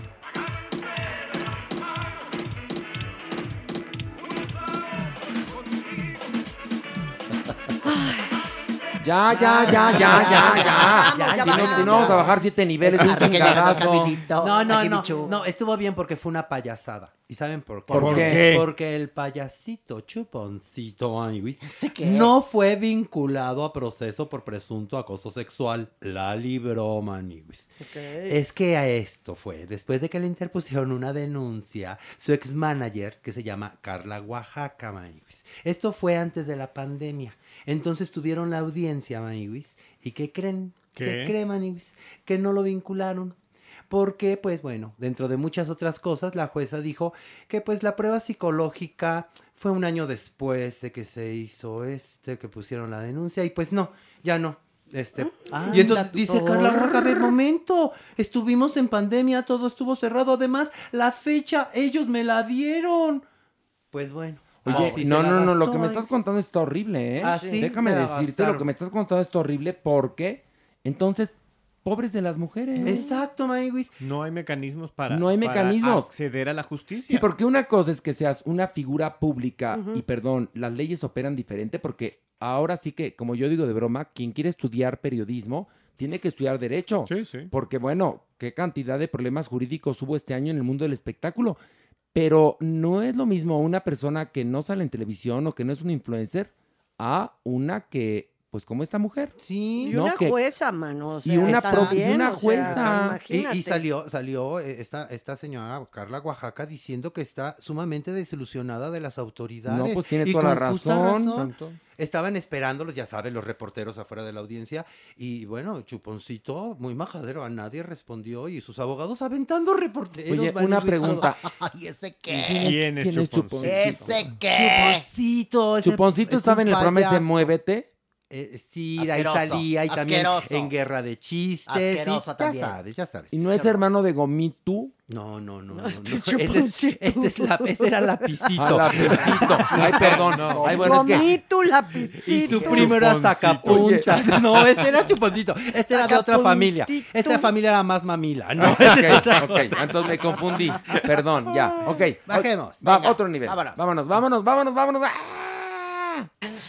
Ya, ya, ya, ya, ya, ya. Vamos, ya Si no, vamos. si no vamos a bajar siete niveles de un Arre que llega el chingadazo. caminito. No, no, Aquí, no. bichu. No, estuvo bien porque fue una payasada. ¿Y saben por qué? ¿Por ¿Por qué? qué? Porque el payasito chuponcito Maniwis ¿Ese qué? no fue vinculado a proceso por presunto acoso sexual. La libró Maniwis. Es que a esto fue, después de que le interpusieron una denuncia, su ex manager, que se llama Carla Oaxaca Maniwis. Esto fue antes de la pandemia. Entonces tuvieron la audiencia, Maniwis. ¿Y qué creen? ¿Qué? ¿Qué creen, Maniwis? Que no lo vincularon. Porque, pues bueno, dentro de muchas otras cosas, la jueza dijo que pues la prueba psicológica fue un año después de que se hizo este, que pusieron la denuncia, y pues no, ya no. Este, Anda, y entonces tú. dice Carla Oaxaca, a ver, momento, estuvimos en pandemia, todo estuvo cerrado, además, la fecha, ellos me la dieron. Pues bueno. Oye, así no, se la no, no, lo gastó, que me ¿eh? estás contando está horrible, ¿eh? Así Déjame se la decirte, gastaron. lo que me estás contando está horrible porque, entonces, pobres de las mujeres. Exacto, Maniwis. No hay mecanismos para, No hay para mecanismos. acceder a la justicia. Sí, porque una cosa es que seas una figura pública Ujú. y, perdón, las leyes operan diferente porque ahora sí que, como yo digo de broma, quien quiere estudiar periodismo tiene que estudiar derecho. Sí, sí. Porque, bueno, qué cantidad de problemas jurídicos hubo este año en el mundo del espectáculo. Pero no es lo mismo una persona que no sale en televisión o que no es un influencer a una que, pues como esta mujer. Sí. Y ¿no? una Que- jueza, mano. O y sea, una también, pro- y una o sea, jueza. Y, y imagínate. salió, salió eh, esta, esta señora Carla Oaxaca diciendo que está sumamente desilusionada de las autoridades. No, pues tiene Y toda la con justa razón. razón. Tanto- Estaban esperándolos, ya saben, los reporteros afuera de la audiencia. Y bueno, Chuponcito, muy majadero, a nadie respondió. Y sus abogados aventando reporteros. Oye, Maniwis. una pregunta. Ay, ¿ese qué? ¿Quién es Chuponcito? ¿Ese qué? Chuponcito. ese Chuponcito es estaba un en el programa ese payaso. Muévete Eh, sí, de ahí Asqueroso, salía y también asqueroso. en Guerra de Chistes. Asqueroso sí, también. Ya sabes, ya sabes. ¿Y no es hermano de Gomitu? No, no, no. no, no. Este Ese, es- chuponcito. este es la, ese era Lapicito. Ah, Lapicito. Ay, perdón. Ay, bueno, es que... Gomito, lapicito. Y su primo era Sacapuntas. No, ese era Chuponcito. Este era de otra familia. Esta familia era más mamila. No, Ok, ok, entonces me confundí. Perdón, ya. Ok. Bajemos. Va, Venga, otro nivel. vámonos. Vámonos, vámonos, vámonos, vámonos. ¡Ah!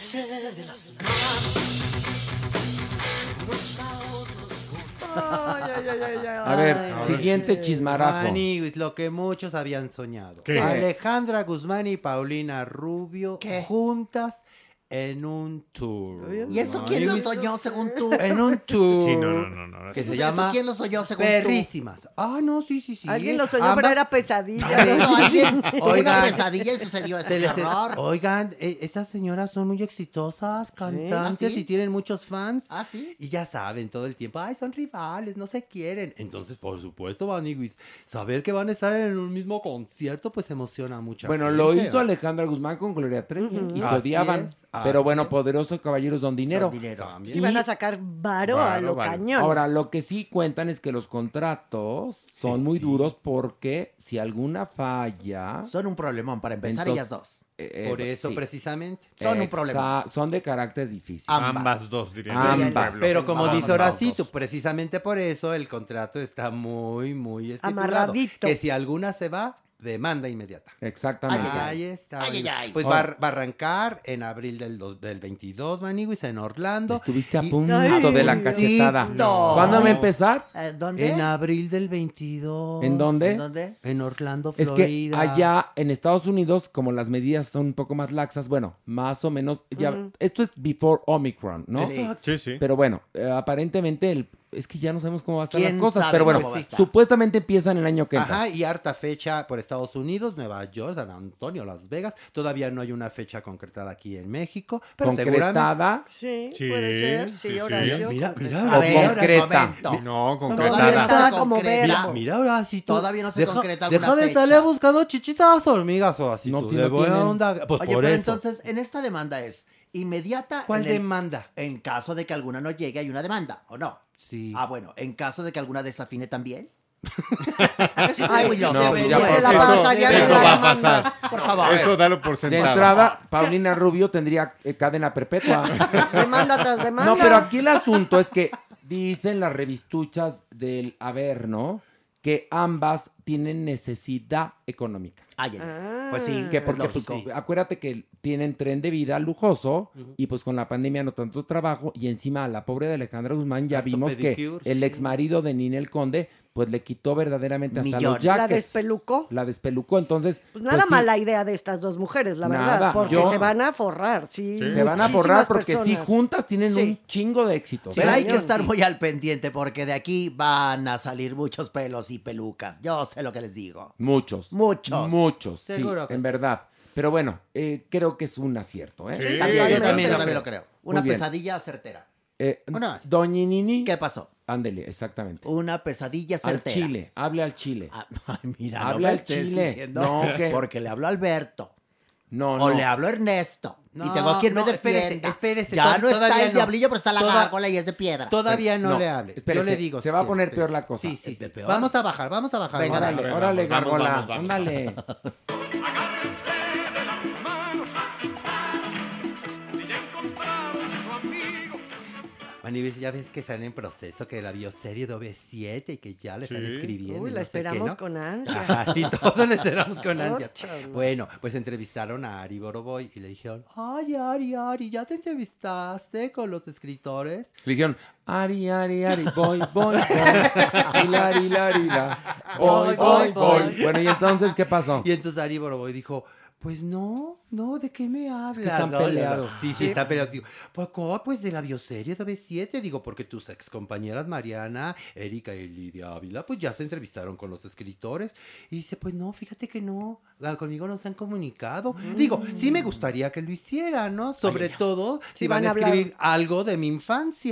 Ay, ay, ay, ay, ay. A ver, Ay, siguiente sí. chismarajo. Maniguis, lo que muchos habían soñado. ¿Qué? Alejandra Guzmán y Paulina Rubio ¿Qué? juntas en un tour. ¿Y eso quién lo soñó según tú? En un tour. Sí, no, no, no, no. Que ¿Eso- se eso llama quién lo soñó según Perrísimas. Ah, no, sí, sí, sí. Alguien lo soñó, Ambas- pero era pesadilla. Eso, alguien tuvo una Oigan, pesadilla y sucedió ese se les- terror. Oigan, eh, estas señoras son muy exitosas, cantantes ¿Ah, sí? y tienen muchos fans. ¿Ah, sí? Y ya saben todo el tiempo, ay, son rivales, no se quieren. Entonces, por supuesto, Vaniguis, saber que van a estar en un mismo concierto, pues emociona mucho. Bueno, lo hizo Alejandra Guzmán con Gloria Trevi y se Así odiaban. es, así pero bueno, es. poderosos caballeros don dinero. Don dinero. Sí, van a sacar varo a Varo, lo varo. cañón. Ahora, lo que sí cuentan es que los contratos son muy duros porque si alguna falla... Son un problemón para empezar entonces, ellas dos. eh, Por eso, sí. precisamente. Son un Exa- problema. Son de carácter difícil. Ambas. Ambas dos, dirían. Ambas. Pero como Ambas dice son Horacito, autos. precisamente por eso el contrato está muy, muy estipulado. Amarradito. Que si alguna se va, demanda inmediata. Exactamente. Ay, ay, Ahí está. Ay, Vaniguis. ay, ay. Pues Ahora. va, a- va a arrancar en abril del, do- del veintidós, Maniguis, en Orlando. Estuviste a Y- punto Ay, de la Dios. cachetada. No. ¿Cuándo va a empezar? Eh, ¿Dónde? En abril del veintidós. ¿En dónde? ¿En dónde? En Orlando, Es Florida. que allá en Estados Unidos, como las medidas son un poco más laxas, bueno, más o menos, ya, Ujú. esto es before Omicron, ¿no? Sí. Sí, sí. Pero bueno, eh, aparentemente el, es que ya no sabemos cómo van a estar las ¿Quién cosas, sabe pero bueno, cómo va a estar? supuestamente empiezan el año que entra. Ajá, y harta fecha por Estados Unidos, Nueva York, San Antonio, Las Vegas. Todavía no hay una fecha concretada aquí en México, pero seguramente... Concretada. Sí, Sí, puede ser. Sí, sí, sí. Horacio. Mira, mira, A ahora- ver, ahora- concreta. momento. No, Todavía concretada. no está Como concreta. Vera. Mira, ahora sí tú. Todavía no se deja, concreta Deja alguna de fecha. estarle buscando chichis a las hormigas o así. No, tú si le no voy a tienen. onda- Pues Oye, por pero eso. entonces, en esta demanda es inmediata. ¿Cuál en el- demanda? En caso de que alguna no llegue, hay una demanda, ¿o no? Sí. Ah, bueno, en caso de que alguna desafine también. Eso sí, Ay, muy loco. no, Muy ya loco. se la eso- pasaría de eso la va a demanda. pasar. Por favor. Eso dalo por De sentado. entrada, Paulina Rubio tendría eh, cadena perpetua. Demanda tras demanda. No, pero aquí el asunto es que dicen las revistuchas del Averno que ambas tienen necesidad económica. Ay, ay, ay. Ah. Pues sí, Que es porque pues, lógico. acuérdate que tienen tren de vida lujoso y pues con la pandemia no tanto trabajo y encima a la pobre de Alejandra Guzmán ya Harto vimos que pedicure, el sí. ex marido de Ninel Conde pues le quitó verdaderamente hasta Millón. los jackets. La despelucó. La despelucó, entonces Pues nada sí, mala idea de estas dos mujeres, la Nada, verdad. Porque yo- se van a forrar, sí. Sí. se van a muchísimas forrar porque sí personas. juntas tienen Sí. un chingo de éxitos. Pero ¿eh? hay que Cañón, estar sí. muy al pendiente porque de aquí van a salir muchos pelos y pelucas. Yo sé lo que les digo. Muchos. Muchos. Muchos, sí, Seguro que en sí. verdad. Pero bueno, eh, creo que es un acierto, ¿eh? Sí. También, yo totalmente. también, yo también lo creo. Una Muy bien. pesadilla certera. Eh, Una más. Doña Nini, ¿Qué pasó? ándele, exactamente. Una pesadilla Al certera. chile, hable al chile. Ah, ay, mira, Habla no me al estés chile. diciendo, No, ¿qué? porque le habló a Alberto. No, O no. le habló a Ernesto. y No, tengo quien me no, espérese, defienda. espérese, Ya to- no está todavía el no. diablillo, pero está la Toda- gárgola y es de piedra. Todavía no, No, le hable. espérese, Yo le digo. se si va a quiere, poner espérese. peor la cosa. Sí, sí, ¿De sí. peor? Vamos a bajar, vamos a bajar. Venga, vamos a Órale, bajar. órale, vamos, gárgola, vamos, vamos. ándale. Manibis, ya ves que están en proceso, que la bioserie de O V siete y que ya le están Sí. escribiendo. Uy, y la no sé qué, esperamos ¿no? con ansia. Ajá, sí, todos le esperamos con ansia. Óchale. Bueno, pues entrevistaron a Ari Boroboy y le dijeron, ay, Ari, Ari, ¿ya te entrevistaste con los escritores? Le dijeron, Ari, Ari, Ari, voy, voy, voy. Hilari, hilari, la. Voy, voy, voy. Bueno, ¿y entonces qué pasó? Y entonces Ari Boroboy dijo, pues no, no, ¿de qué me hablas? que están No, no, no. peleados. Sí, sí, Sí. están peleados. Digo, pues, ¿cómo? Pues de la bioserie de O V siete. Digo, porque tus ex compañeras Mariana, Erika y Lidia Ávila, pues ya se entrevistaron con los escritores. Y dice, pues no, fíjate que no, ah, conmigo no se han comunicado. Digo, sí me gustaría que lo hicieran, ¿no? Sobre todo si Si van, van a a hablar. escribir algo de mi infancia.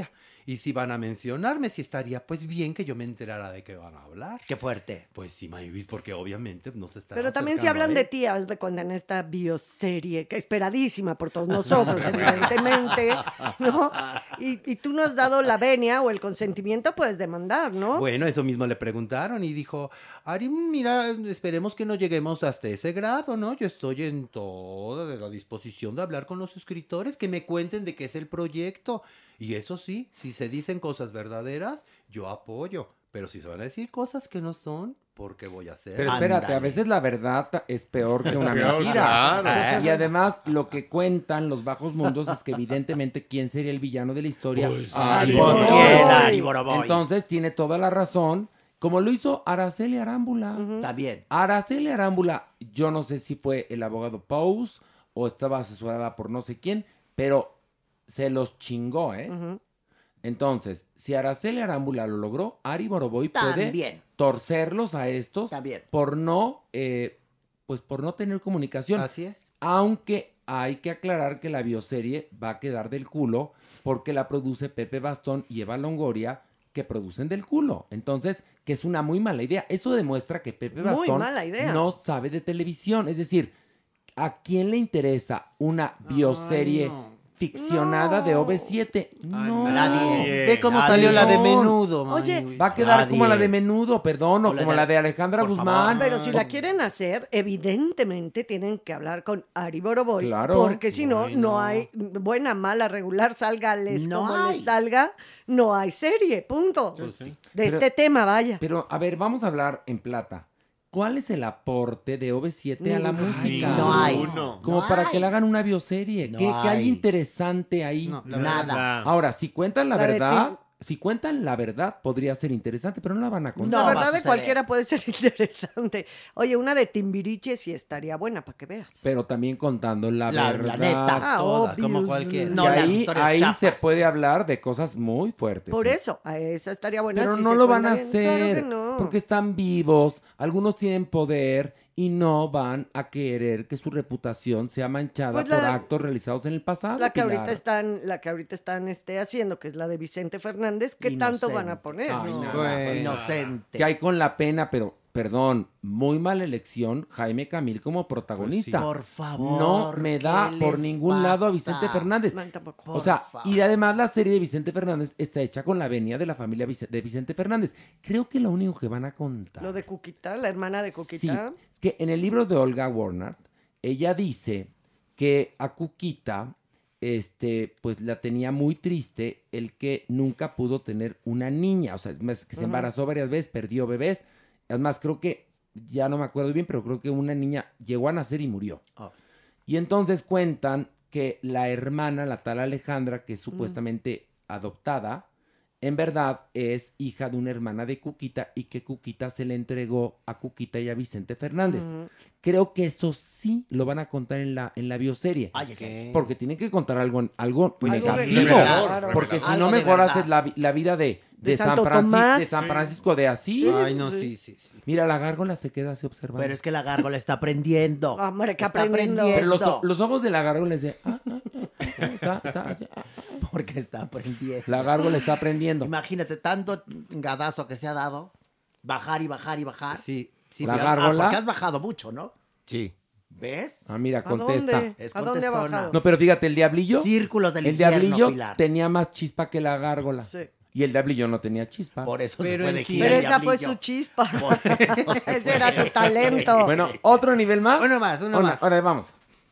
Y si van a mencionarme, si estaría pues bien que yo me enterara de qué van a hablar. Qué fuerte. Pues sí, Maywis, porque obviamente no se está Pero también si hablan de ti, haz de cuenta en esta bioserie, que esperadísima por todos nosotros, evidentemente, ¿no? Y, y tú no has dado la venia o el consentimiento, puedes demandar, ¿no? Bueno, eso mismo le preguntaron y dijo, Ari, mira, esperemos que no lleguemos hasta ese grado, ¿no? Yo estoy en toda la disposición de hablar con los escritores, que me cuenten de qué es el proyecto. Y eso sí, si se dicen cosas verdaderas, yo apoyo. Pero si se van a decir cosas que no son, ¿por qué voy a hacer? Pero espérate, Ándale. a veces la verdad ta- es peor que Es una peor, mentira. claro. Y además, lo que cuentan los bajos mundos es que evidentemente, ¿quién sería el villano de la historia? Pues, Ari Ari Boroboy. Boroboy. Ari Boroboy. Entonces, tiene toda la razón, como lo hizo Araceli Arámbula. Está bien. Araceli Arámbula, yo no sé si fue el abogado Pous o estaba asesorada por no sé quién, pero se los chingó, ¿eh? Entonces, si Araceli Arámbula lo logró, Ari Boroboy puede También. torcerlos a estos También. por no, eh, pues por no tener comunicación. Así es. Aunque hay que aclarar que la bioserie va a quedar del culo porque la produce Pepe Bastón y Eva Longoria, que producen del culo. Entonces, que es una muy mala idea. Eso demuestra que Pepe Muy Bastón mala idea. no sabe de televisión. Es decir, ¿a quién le interesa una bioserie no. ficcionada de O V siete? No. Nadie. Ve cómo salió la de Menudo, Oye, Maywis. Va a quedar Nadie. como la de Menudo, perdón, o O la como de- la de Alejandra por Guzmán. favor. Pero si la quieren hacer, evidentemente tienen que hablar con Ari Boroboy. Claro. Porque si no, Ay, no no. hay buena, mala, regular, sálgales No como hay. les salga, no hay serie, punto. Pues sí. De Pero- este tema, vaya. Pero, a ver, vamos a hablar en plata. ¿Cuál es el aporte de O V siete a la Ninguno. música? No hay. Uno. Como No para hay. que le hagan una bioserie. No ¿Qué, qué hay hay. interesante ahí? No, la Nada. Ahora, si cuentan la, La de verdad, si cuentan la verdad, podría ser interesante, pero no la van a No contar. la va a verdad de suceder. cualquiera puede ser interesante. Oye, una de Timbiriche sí estaría buena, para que veas. Pero también contando la, La- la verdad. neta. Ah, Toda, como obviously. cualquiera. Y No, las ahí, historias ahí chafas. se puede hablar de cosas muy fuertes. Por ¿eh? eso, a esa estaría buena. Pero si no se lo van cuenta a bien. hacer, Claro que no. porque están vivos, algunos tienen poder y no van a querer que su reputación sea manchada Pues por la- actos realizados en el pasado. La que Pilar. ahorita están, la que ahorita están este, haciendo, que es la de Vicente Fernández, ¿qué tanto van a poner? Ay, No. nada, Bueno. Inocente. Que hay con la pena, pero, perdón, muy mala elección, Jaime Camil como protagonista. Por favor. No me da ¿qué por les ningún lado a pasa? Vicente Fernández. No, tampoco. O Por sea, favor. y además la serie de Vicente Fernández está hecha con la venia de la familia Vice- de Vicente Fernández. Creo que lo único que van a contar. Lo de Cuquita, la hermana de Sí, Cuquita. es que en el libro de Olga Warner, ella dice que a Cuquita, este, pues la tenía muy triste el que nunca pudo tener una niña. O sea, es más, que se Ujú. embarazó varias veces, perdió bebés. Además, creo que, ya no me acuerdo bien, pero creo que una niña llegó a nacer y murió. Oh. Y entonces cuentan que la hermana, la tal Alejandra, que es supuestamente adoptada, en verdad es hija de una hermana de Cuquita y que Cuquita se le entregó a Cuquita y a Vicente Fernández. Ujú. Creo que eso sí lo van a contar en la, en la bioserie. Ay, ¿qué? Porque tienen que contar algo, algo Pues Algo de- negativo. revelador, claro. Porque si Algo no, de mejor verdad. haces la, vi- la vida de, de, De San, Santo Francis- Tomás. de San Sí. Francisco de Asís. Ay, no, sí, sí, sí. Mira, la gárgola se queda así observando. Pero es que la gárgola está aprendiendo. Hombre, que Está aprendiendo. Pero los, aprendiendo. los ojos de la gárgola es de... ah, ah, ah, está- está- ah. Porque está aprendiendo. La gárgola está aprendiendo. Imagínate, tanto gadazo que se ha dado. Bajar y bajar y bajar. Sí, sí. La pero- Ah, gárgola. porque has bajado mucho, ¿no? Sí. ¿Ves? Ah, mira, ¿A contesta. dónde? Es ¿A dónde ha contestona. bajado? No, pero fíjate, el diablillo... Círculos del el infierno, diablillo Pilar. tenía más chispa que la gárgola. Sí. Y el diablillo no tenía chispa. Por eso Pero se fue de entiendo. gira Pero el esa fue diablillo. su chispa. Por eso se Ese fue. era su talento. Bueno, ¿otro nivel más? Uno más, uno Ahora- más. Ahora vamos.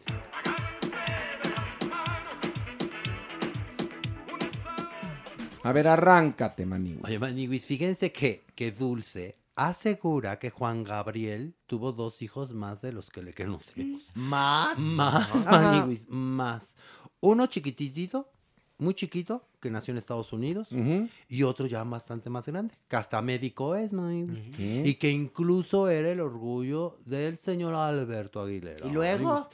A ver, arráncate, Maniwis. Oye, Maniwis, fíjense que, que Dulce asegura que Juan Gabriel tuvo dos hijos más de los que le conocemos. ¿Más? Más, Ajá. Maniwis, más. Uno chiquitito, muy chiquito, que nació en Estados Unidos, Ujú. y otro ya bastante más grande, que hasta médico es, Maniwis. ¿Qué? Y que incluso era el orgullo del señor Alberto Aguilera. ¿Y luego? Maniwis.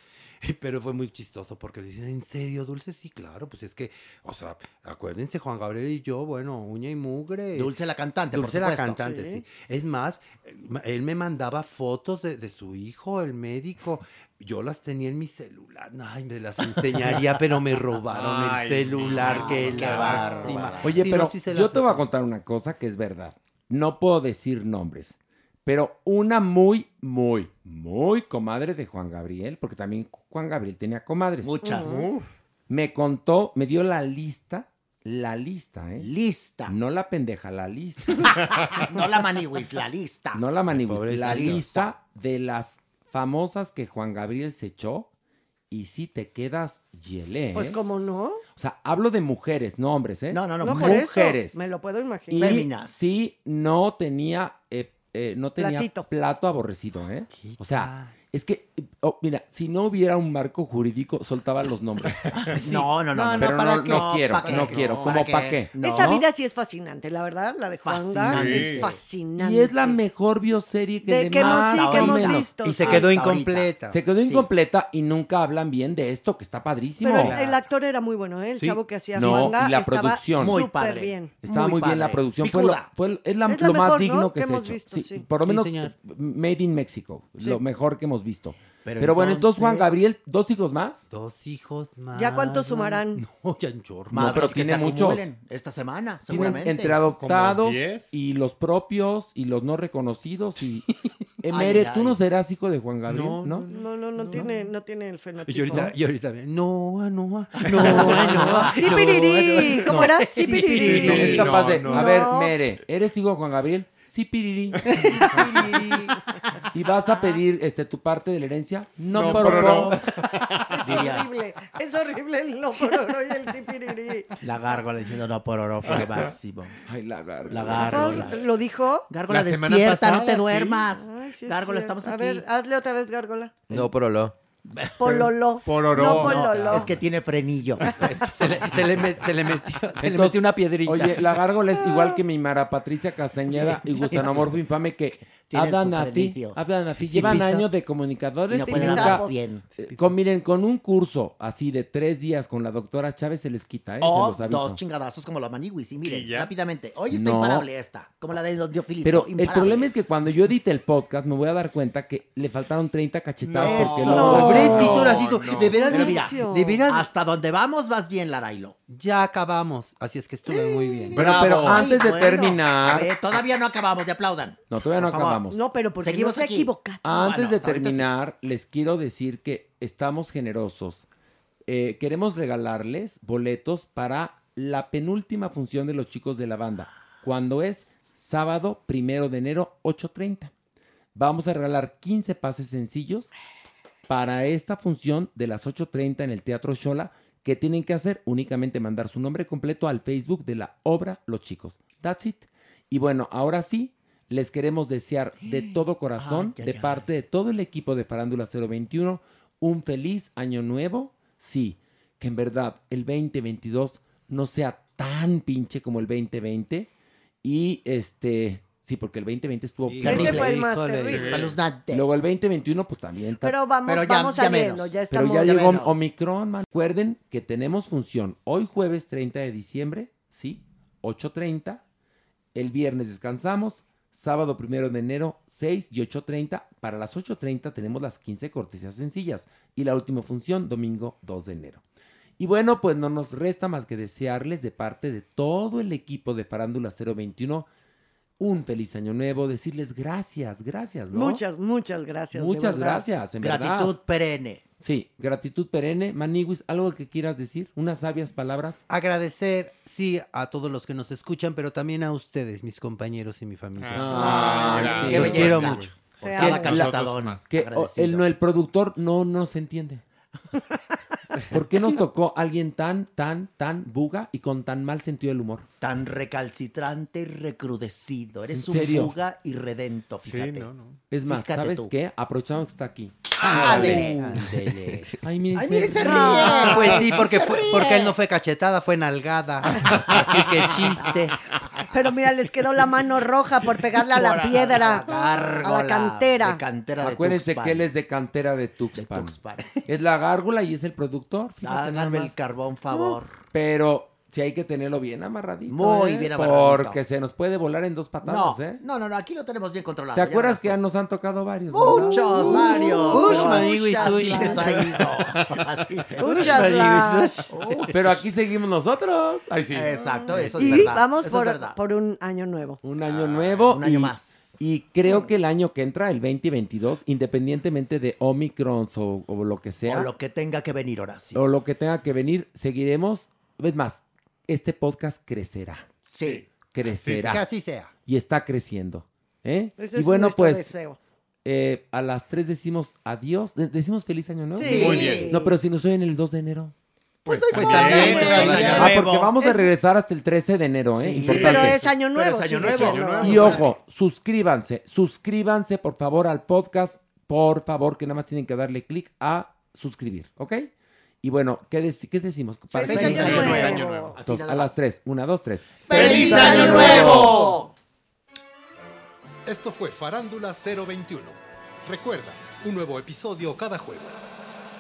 Pero fue muy chistoso porque le dicen, ¿en serio, Dulce? Sí, claro, pues es que, o sea, acuérdense, Juan Gabriel y yo, bueno, uña y mugre. Dulce la cantante, Dulce por la supuesto. cantante, sí. Sí. Es más, eh, ma- él me mandaba fotos de, de su hijo, el médico. Yo las tenía en mi celular. Ay, me las enseñaría, pero me robaron Ay, el celular. no, qué qué lástima. bárbara. Oye, Sí, pero no, sí se yo las te voy a hacía. contar una cosa que es verdad. No puedo decir nombres, pero una muy, muy, muy comadre de Juan Gabriel, porque también Juan Gabriel tenía comadres. Muchas. Uf. Me contó, me dio la lista, la lista, ¿eh? Lista. No la pendeja, la lista. No la maniwis, la lista. No la maniwis, Pobrecito. la lista de las famosas que Juan Gabriel se echó y sí te quedas yelé, ¿eh? Pues, ¿cómo no? O sea, hablo de mujeres, no hombres, ¿eh? No, no, no, No, por eso, mujeres. me lo puedo Y imaginar. sí, no tenía, eh, eh, no tenía Platito. plato aborrecido, ¿eh? O sea, es que, oh, mira, si no hubiera un marco jurídico, soltaba los nombres. No, no, no, no, Pero ¿para no, qué? no quiero, ¿pa' qué? no quiero. No, ¿Cómo ¿para para qué? qué? No. Esa vida sí es fascinante, la verdad, la de Juan Gabriel Fascinante. es fascinante. Y es la mejor bioserie que De de que hemos- más sí, o que hemos menos. visto, Y se sí. quedó Hasta incompleta. Se quedó Sí. incompleta y nunca hablan bien de esto, que está padrísimo. Pero el, el actor era muy bueno, ¿eh? El Sí. chavo que hacía No, Juanga y la estaba producción. Muy súper padre. bien. Estaba muy, bien la padre. producción. Fue lo, Picuda. fue- es la- Es la lo más mejor, digno ¿no? que, que se ha hemos hecho. visto, Sí, sí. por lo Sí, menos señor. Made in Mexico. Sí. Lo mejor que hemos visto. Pero, Pero bueno, entonces Juan entonces- Gabriel, ¿dos hijos más? Dos hijos más. ¿Ya cuántos sumarán? No, ya en chorro. Más No, pero los que tiene se muchos. acumulen esta semana, Tienen seguramente. entre adoptados diez. y los propios y los no reconocidos y... Eh, Ay, Mere, ay, ¿tú ay. no serás hijo de Juan Gabriel? No, ¿No? No, no, no, tiene, no tiene el Y fenotipo. ahorita, y ahorita, no, no, no, no. Sí, pirirí. ¿Cómo era? Sí, pirirí. No, es No, capaz de... no. A ver, No. Mere, ¿eres hijo de Juan Gabriel? Sí, pirirí. ¿Y vas a pedir este, tu parte de la herencia? No, No, pero pero no. no. Es Diría. horrible. Es horrible el no pororo y el sipirirí. La gárgola diciendo no por oro, fue máximo. Ay, la gárgola. La gárgola. ¿Lo dijo? Gárgola, La semana despierta, no pasada, te sí. duermas. Ay, sí es Gárgola, cierto. estamos A aquí. ver, hazle otra vez gárgola. No, porolo. Pololo. Pororó. No No, pololo. Es que tiene frenillo. Se le, se le met- se le metió, se le Entonces, metió una piedrita. Oye, la gárgola es igual que mi Mara Patricia Castañeda y Gusanomorfo Infame que Tienen su hablan a ti, frenillo. hablan a ti. Sí, Llevan pisa. años de comunicadores Y no y pueden nunca... hablar bien. eh, Con, miren, con un curso así de tres días con la doctora Chávez se les quita, ¿eh? O se los aviso. dos chingadazos como los maniwis. Y miren, ¿Y ya? rápidamente. Hoy está No. imparable esta. Como la de Don Diofilito. Pero el imparable. problema es que cuando yo edite el podcast me voy a dar cuenta que le faltaron treinta cachetadas No, porque no, luego- Pobrecito, No, Horacito, no. de veras, Pero de- mira, de veras, hasta donde vamos vas bien, Larailo. ya acabamos. Así es que estuve muy bien. Bueno, pero Bravo. antes de Ay, bueno. A terminar... ver, todavía no acabamos, de aplaudan. No, todavía no Por favor. acabamos. No, pero porque Seguimos no se aquí. equivoca. Antes Bueno, de hasta ahorita sí. terminar, les quiero decir que estamos generosos. Eh, queremos regalarles boletos para la penúltima función de los chicos de la banda, cuando es sábado primero de enero, ocho treinta. Vamos a regalar quince pases sencillos para esta función de las ocho treinta en el Teatro Xola. ¿Qué tienen que hacer? Únicamente mandar su nombre completo al Facebook de la obra Los Chicos. That's it. Y bueno, ahora sí, les queremos desear de todo corazón, Ay, ay, de ay. parte de todo el equipo de Farándula cero veintiuno, un feliz año nuevo. Sí, que en verdad el veinte veintidós no sea tan pinche como el veinte veinte. Y este, sí, porque el veinte veinte estuvo Sí. terrible. Ese fue el más Híjole. terrible. Espeluznante. Luego el veinte veintiuno, pues también está. Pero vamos, Pero ya- vamos ya saliendo, menos. ya Pero estamos. ya ya llegó menos. Omicron, man. Recuerden que tenemos función hoy jueves treinta de diciembre, sí, ocho treinta. El viernes descansamos. Sábado primero de enero, seis y ocho treinta. Para las ocho treinta tenemos las quince cortesías sencillas. Y la última función, domingo dos de enero. Y bueno, pues no nos resta más que desearles de parte de todo el equipo de Farándula cero veintiuno un feliz año nuevo, decirles gracias, gracias, ¿no? Muchas, muchas gracias. de Muchas verdad. gracias, en verdad. Gratitud perenne. Sí, gratitud perenne. Maniwis, ¿algo que quieras decir? ¿Unas sabias palabras? Agradecer, sí, a todos los que nos escuchan, pero también a ustedes, mis compañeros y mi familia. Ay, Ay, sí. Qué Los belleza. quiero mucho. Por Te cada amo. cachetadón. Que o- agradecido. el, no, el productor no nos entiende. ¿Por qué nos tocó alguien tan, tan, tan buga y con tan mal sentido del humor? Tan recalcitrante y recrudecido. Eres ¿En un serio? buga y redento, fíjate. Sí, no, no. Es más, Fíjate ¿sabes tú. qué? Aprovechamos que está aquí. Ándele. Ándele. Ay, miren, Ay, mire, se ríe. Ah, pues sí, porque, Se fue- ríe. porque él no fue cachetada, fue nalgada. Así que chiste. Pero mira, les quedó la mano roja por pegarle a la piedra, a la cantera. De cantera de Acuérdense Tuxpan. que él es de cantera de Tuxpan. De Tuxpan. Es la gárgula y es el productor. fíjate Ah, nada dame más. el carbón, favor. Pero sí hay que tenerlo bien amarradito. Muy ¿eh? bien amarradito. Porque se nos puede volar en dos No, patadas, ¿eh? no, no, no, aquí lo tenemos bien controlado. ¿Te ya acuerdas verás que tú. ya nos han tocado varios? ¿verdad? Muchos, Mario. Ush, pero manigo y así sushi. les ha ido. Así les ha ido. Muchas las- Pero aquí seguimos nosotros. Ay, sí. Exacto, eso es Y verdad. vamos eso es por, verdad. por un año nuevo. Un año nuevo. un año y- más. Y creo que el año que entra, el veinte veintidós, independientemente de Omicron o, o lo que sea, O lo que tenga que venir, Horacio. o lo que tenga que venir, seguiremos. Es más, este podcast crecerá. Sí. Crecerá. Que así sea. Y está creciendo. ¿eh? Ese y es bueno, nuestro pues deseo. eh, a las tres decimos adiós. De- decimos feliz año nuevo. Sí. Muy bien. No, pero si nos oyen el dos de enero. Pues, Pues también, Feliz feliz año año Ah, nuevo. porque vamos a regresar hasta el trece de enero, ¿eh? Sí, Importante. Pero es año nuevo. Pero es año sigue nuevo. siendo. Año nuevo. Y ojo, suscríbanse, suscríbanse por favor al podcast, por favor, que nada más tienen que darle clic a suscribir, ¿ok? Y bueno, ¿qué, dec- qué decimos? Para- Feliz Feliz año año nuevo. año nuevo. Así Entonces, nada a las más. tres, una, dos, tres. ¡Feliz año nuevo! Esto fue Farándula cero veintiuno. Recuerda, un nuevo episodio cada jueves.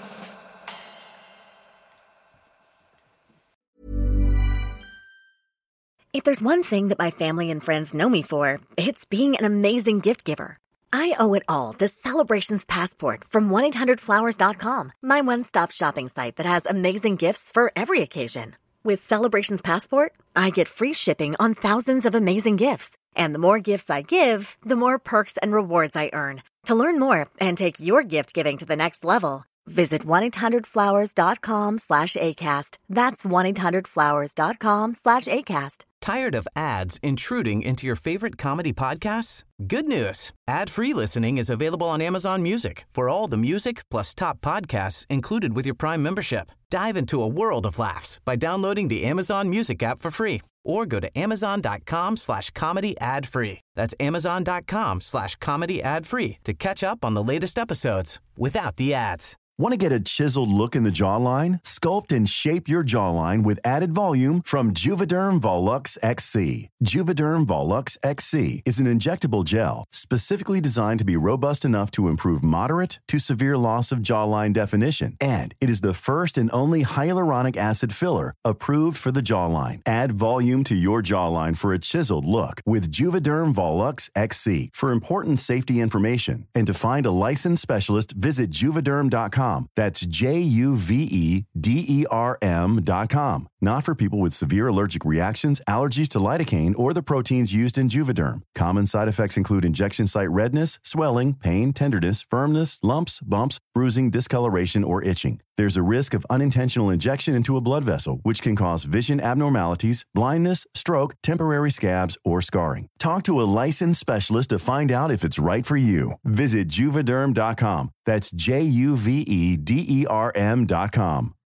If there's one thing that my family and friends know me for, it's being an amazing gift giver. I owe it all to Celebrations Passport from one eight hundred flowers dot com, my one-stop shopping site that has amazing gifts for every occasion. With Celebrations Passport, I get free shipping on thousands of amazing gifts. And the more gifts I give, the more perks and rewards I earn. To learn more and take your gift giving to the next level, visit one eight hundred flowers dot com slash ACAST. That's one eight hundred flowers dot com slash ACAST. Tired of ads intruding into your favorite comedy podcasts? Good news. Ad-free listening is available on Amazon Music for all the music plus top podcasts included with your Prime membership. Dive into a world of laughs by downloading the Amazon Music app for free or go to amazon.com slash comedy ad-free. That's amazon.com slash comedy ad-free to catch up on the latest episodes without the ads. Want to get a chiseled look in the jawline? Sculpt and shape your jawline with added volume from Juvederm Volux X C. Juvederm Volux X C is an injectable gel specifically designed to be robust enough to improve moderate to severe loss of jawline definition. And it is the first and only hyaluronic acid filler approved for the jawline. Add volume to your jawline for a chiseled look with Juvederm Volux X C. For important safety information and to find a licensed specialist, visit juvederm dot com. That's J U V E D E R M dot com. Not for people with severe allergic reactions, allergies to lidocaine, or the proteins used in Juvederm. Common side effects include injection site redness, swelling, pain, tenderness, firmness, lumps, bumps, bruising, discoloration, or itching. There's a risk of unintentional injection into a blood vessel, which can cause vision abnormalities, blindness, stroke, temporary scabs, or scarring. Talk to a licensed specialist to find out if it's right for you. Visit Juvederm dot com. That's J U V E D E R M dot com.